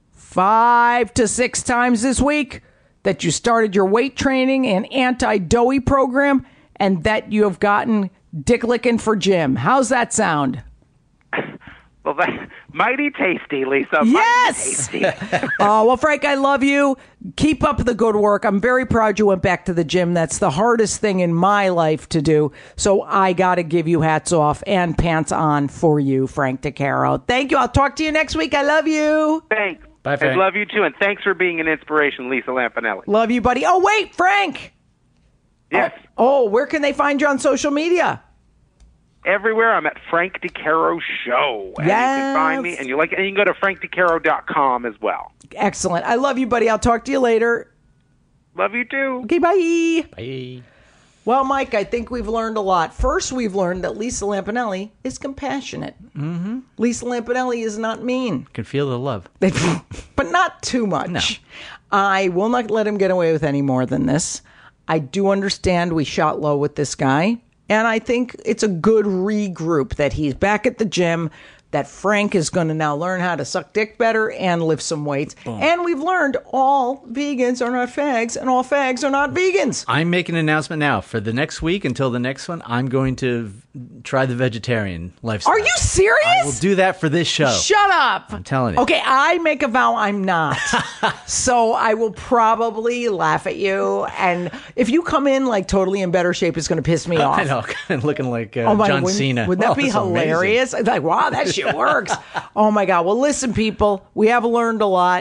5 to 6 times this week. That you started your weight training and anti-doughy program, and that you have gotten dick licking for gym. How's that sound? Well, that's mighty tasty, Lisa. Yes! Well, Frank, I love you. Keep up the good work. I'm very proud you went back to the gym. That's the hardest thing in my life to do. So I got to give you hats off and pants on for you, Frank DeCaro. Thank you. I'll talk to you next week. I love you. Thanks. Bye, Frank. I love you too, and thanks for being an inspiration, Lisa Lampanelli. Love you, buddy. Oh, wait, Frank. Yes. Oh, where can they find you on social media? Everywhere. I'm at Frank DeCaro Show. And you can find me, and you can go to frankdecaro.com as well. Excellent. I love you, buddy. I'll talk to you later. Love you too. Okay, bye. Bye. Well, Mike, I think we've learned a lot. First, we've learned that Lisa Lampanelli is compassionate. Mm-hmm. Lisa Lampanelli is not mean. Can feel the love. But not too much. No. I will not let him get away with any more than this. I do understand we shot low with this guy. And I think it's a good regroup that he's back at the gym, that Frank is going to now learn how to suck dick better and lift some weights. Boom. And we've learned all vegans are not fags and all fags are not vegans. I'm making an announcement now. For the next week until the next one, I'm going to try the vegetarian lifestyle. Are you serious? I will do that for this show. Shut up. I'm telling you. Okay, I make a vow I'm not. So I will probably laugh at you. And if you come in like totally in better shape, it's going to piss me off. I know, kind of looking like John Cena. Wouldn't that be hilarious? It's like, wow, that shit works. Oh my God. Well, listen, people, we have learned a lot.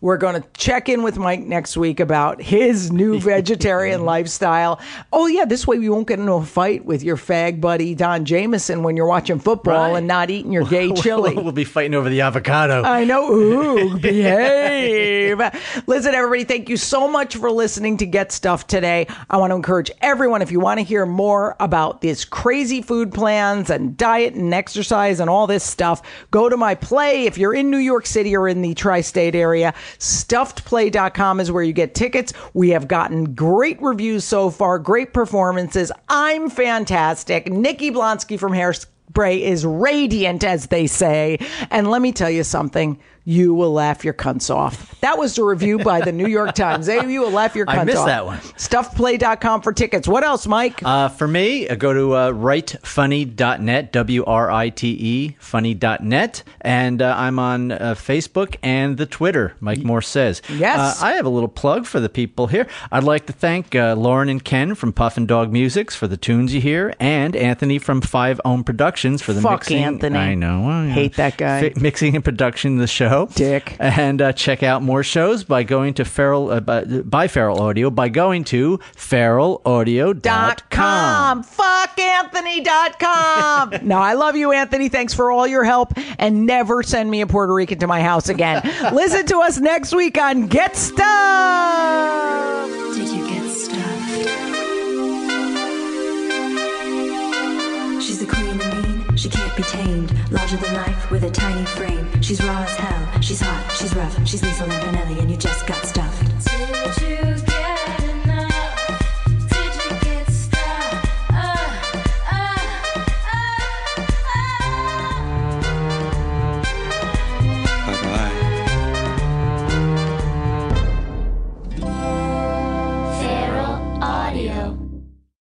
We're going to check in with Mike next week about his new vegetarian lifestyle. Oh, yeah, this way we won't get into a fight with your fag buddy Don Jameson when you're watching football and not eating your gay chili. We'll be fighting over the avocado. I know. Ooh, behave. Listen, everybody, thank you so much for listening to Get Stuff today. I want to encourage everyone, if you want to hear more about these crazy food plans and diet and exercise and all this stuff, go to my play. If you're in New York City or in the tri-state area, stuffedplay.com is where you get tickets. We have gotten great reviews so far, great performances. I'm fantastic. Nikki Blonsky from Hairspray is radiant, as they say. And let me tell you something. You will laugh your cunts off. That was the review by the New York Times. You will laugh your cunts off. I missed that one. Stuffedplay.com for tickets. What else, Mike? For me, go to writefunny.net, WRITE, funny.net. And I'm on Facebook and the Twitter, Mike Morse Says. Yes. I have a little plug for the people here. I'd like to thank Lauren and Ken from Puffin Dog Musics for the tunes you hear, and Anthony from 5 Ohm Productions for the mixing. Anthony. I know. Hate that guy. Mixing and production of the show. Dick. And check out more shows by going to Feral Audio by going to feralaudio.com. Fuckanthony.com. No, I love you, Anthony. Thanks for all your help, and never send me a Puerto Rican to my house again. Listen to us next week on Get Stuff. Did you get stuffed? She's the queen of mean, she can't be tamed. Larger than life with a tiny frame. She's raw as hell, she's hot, she's rough, she's Lisa Lampanelli, and you just got stuffed.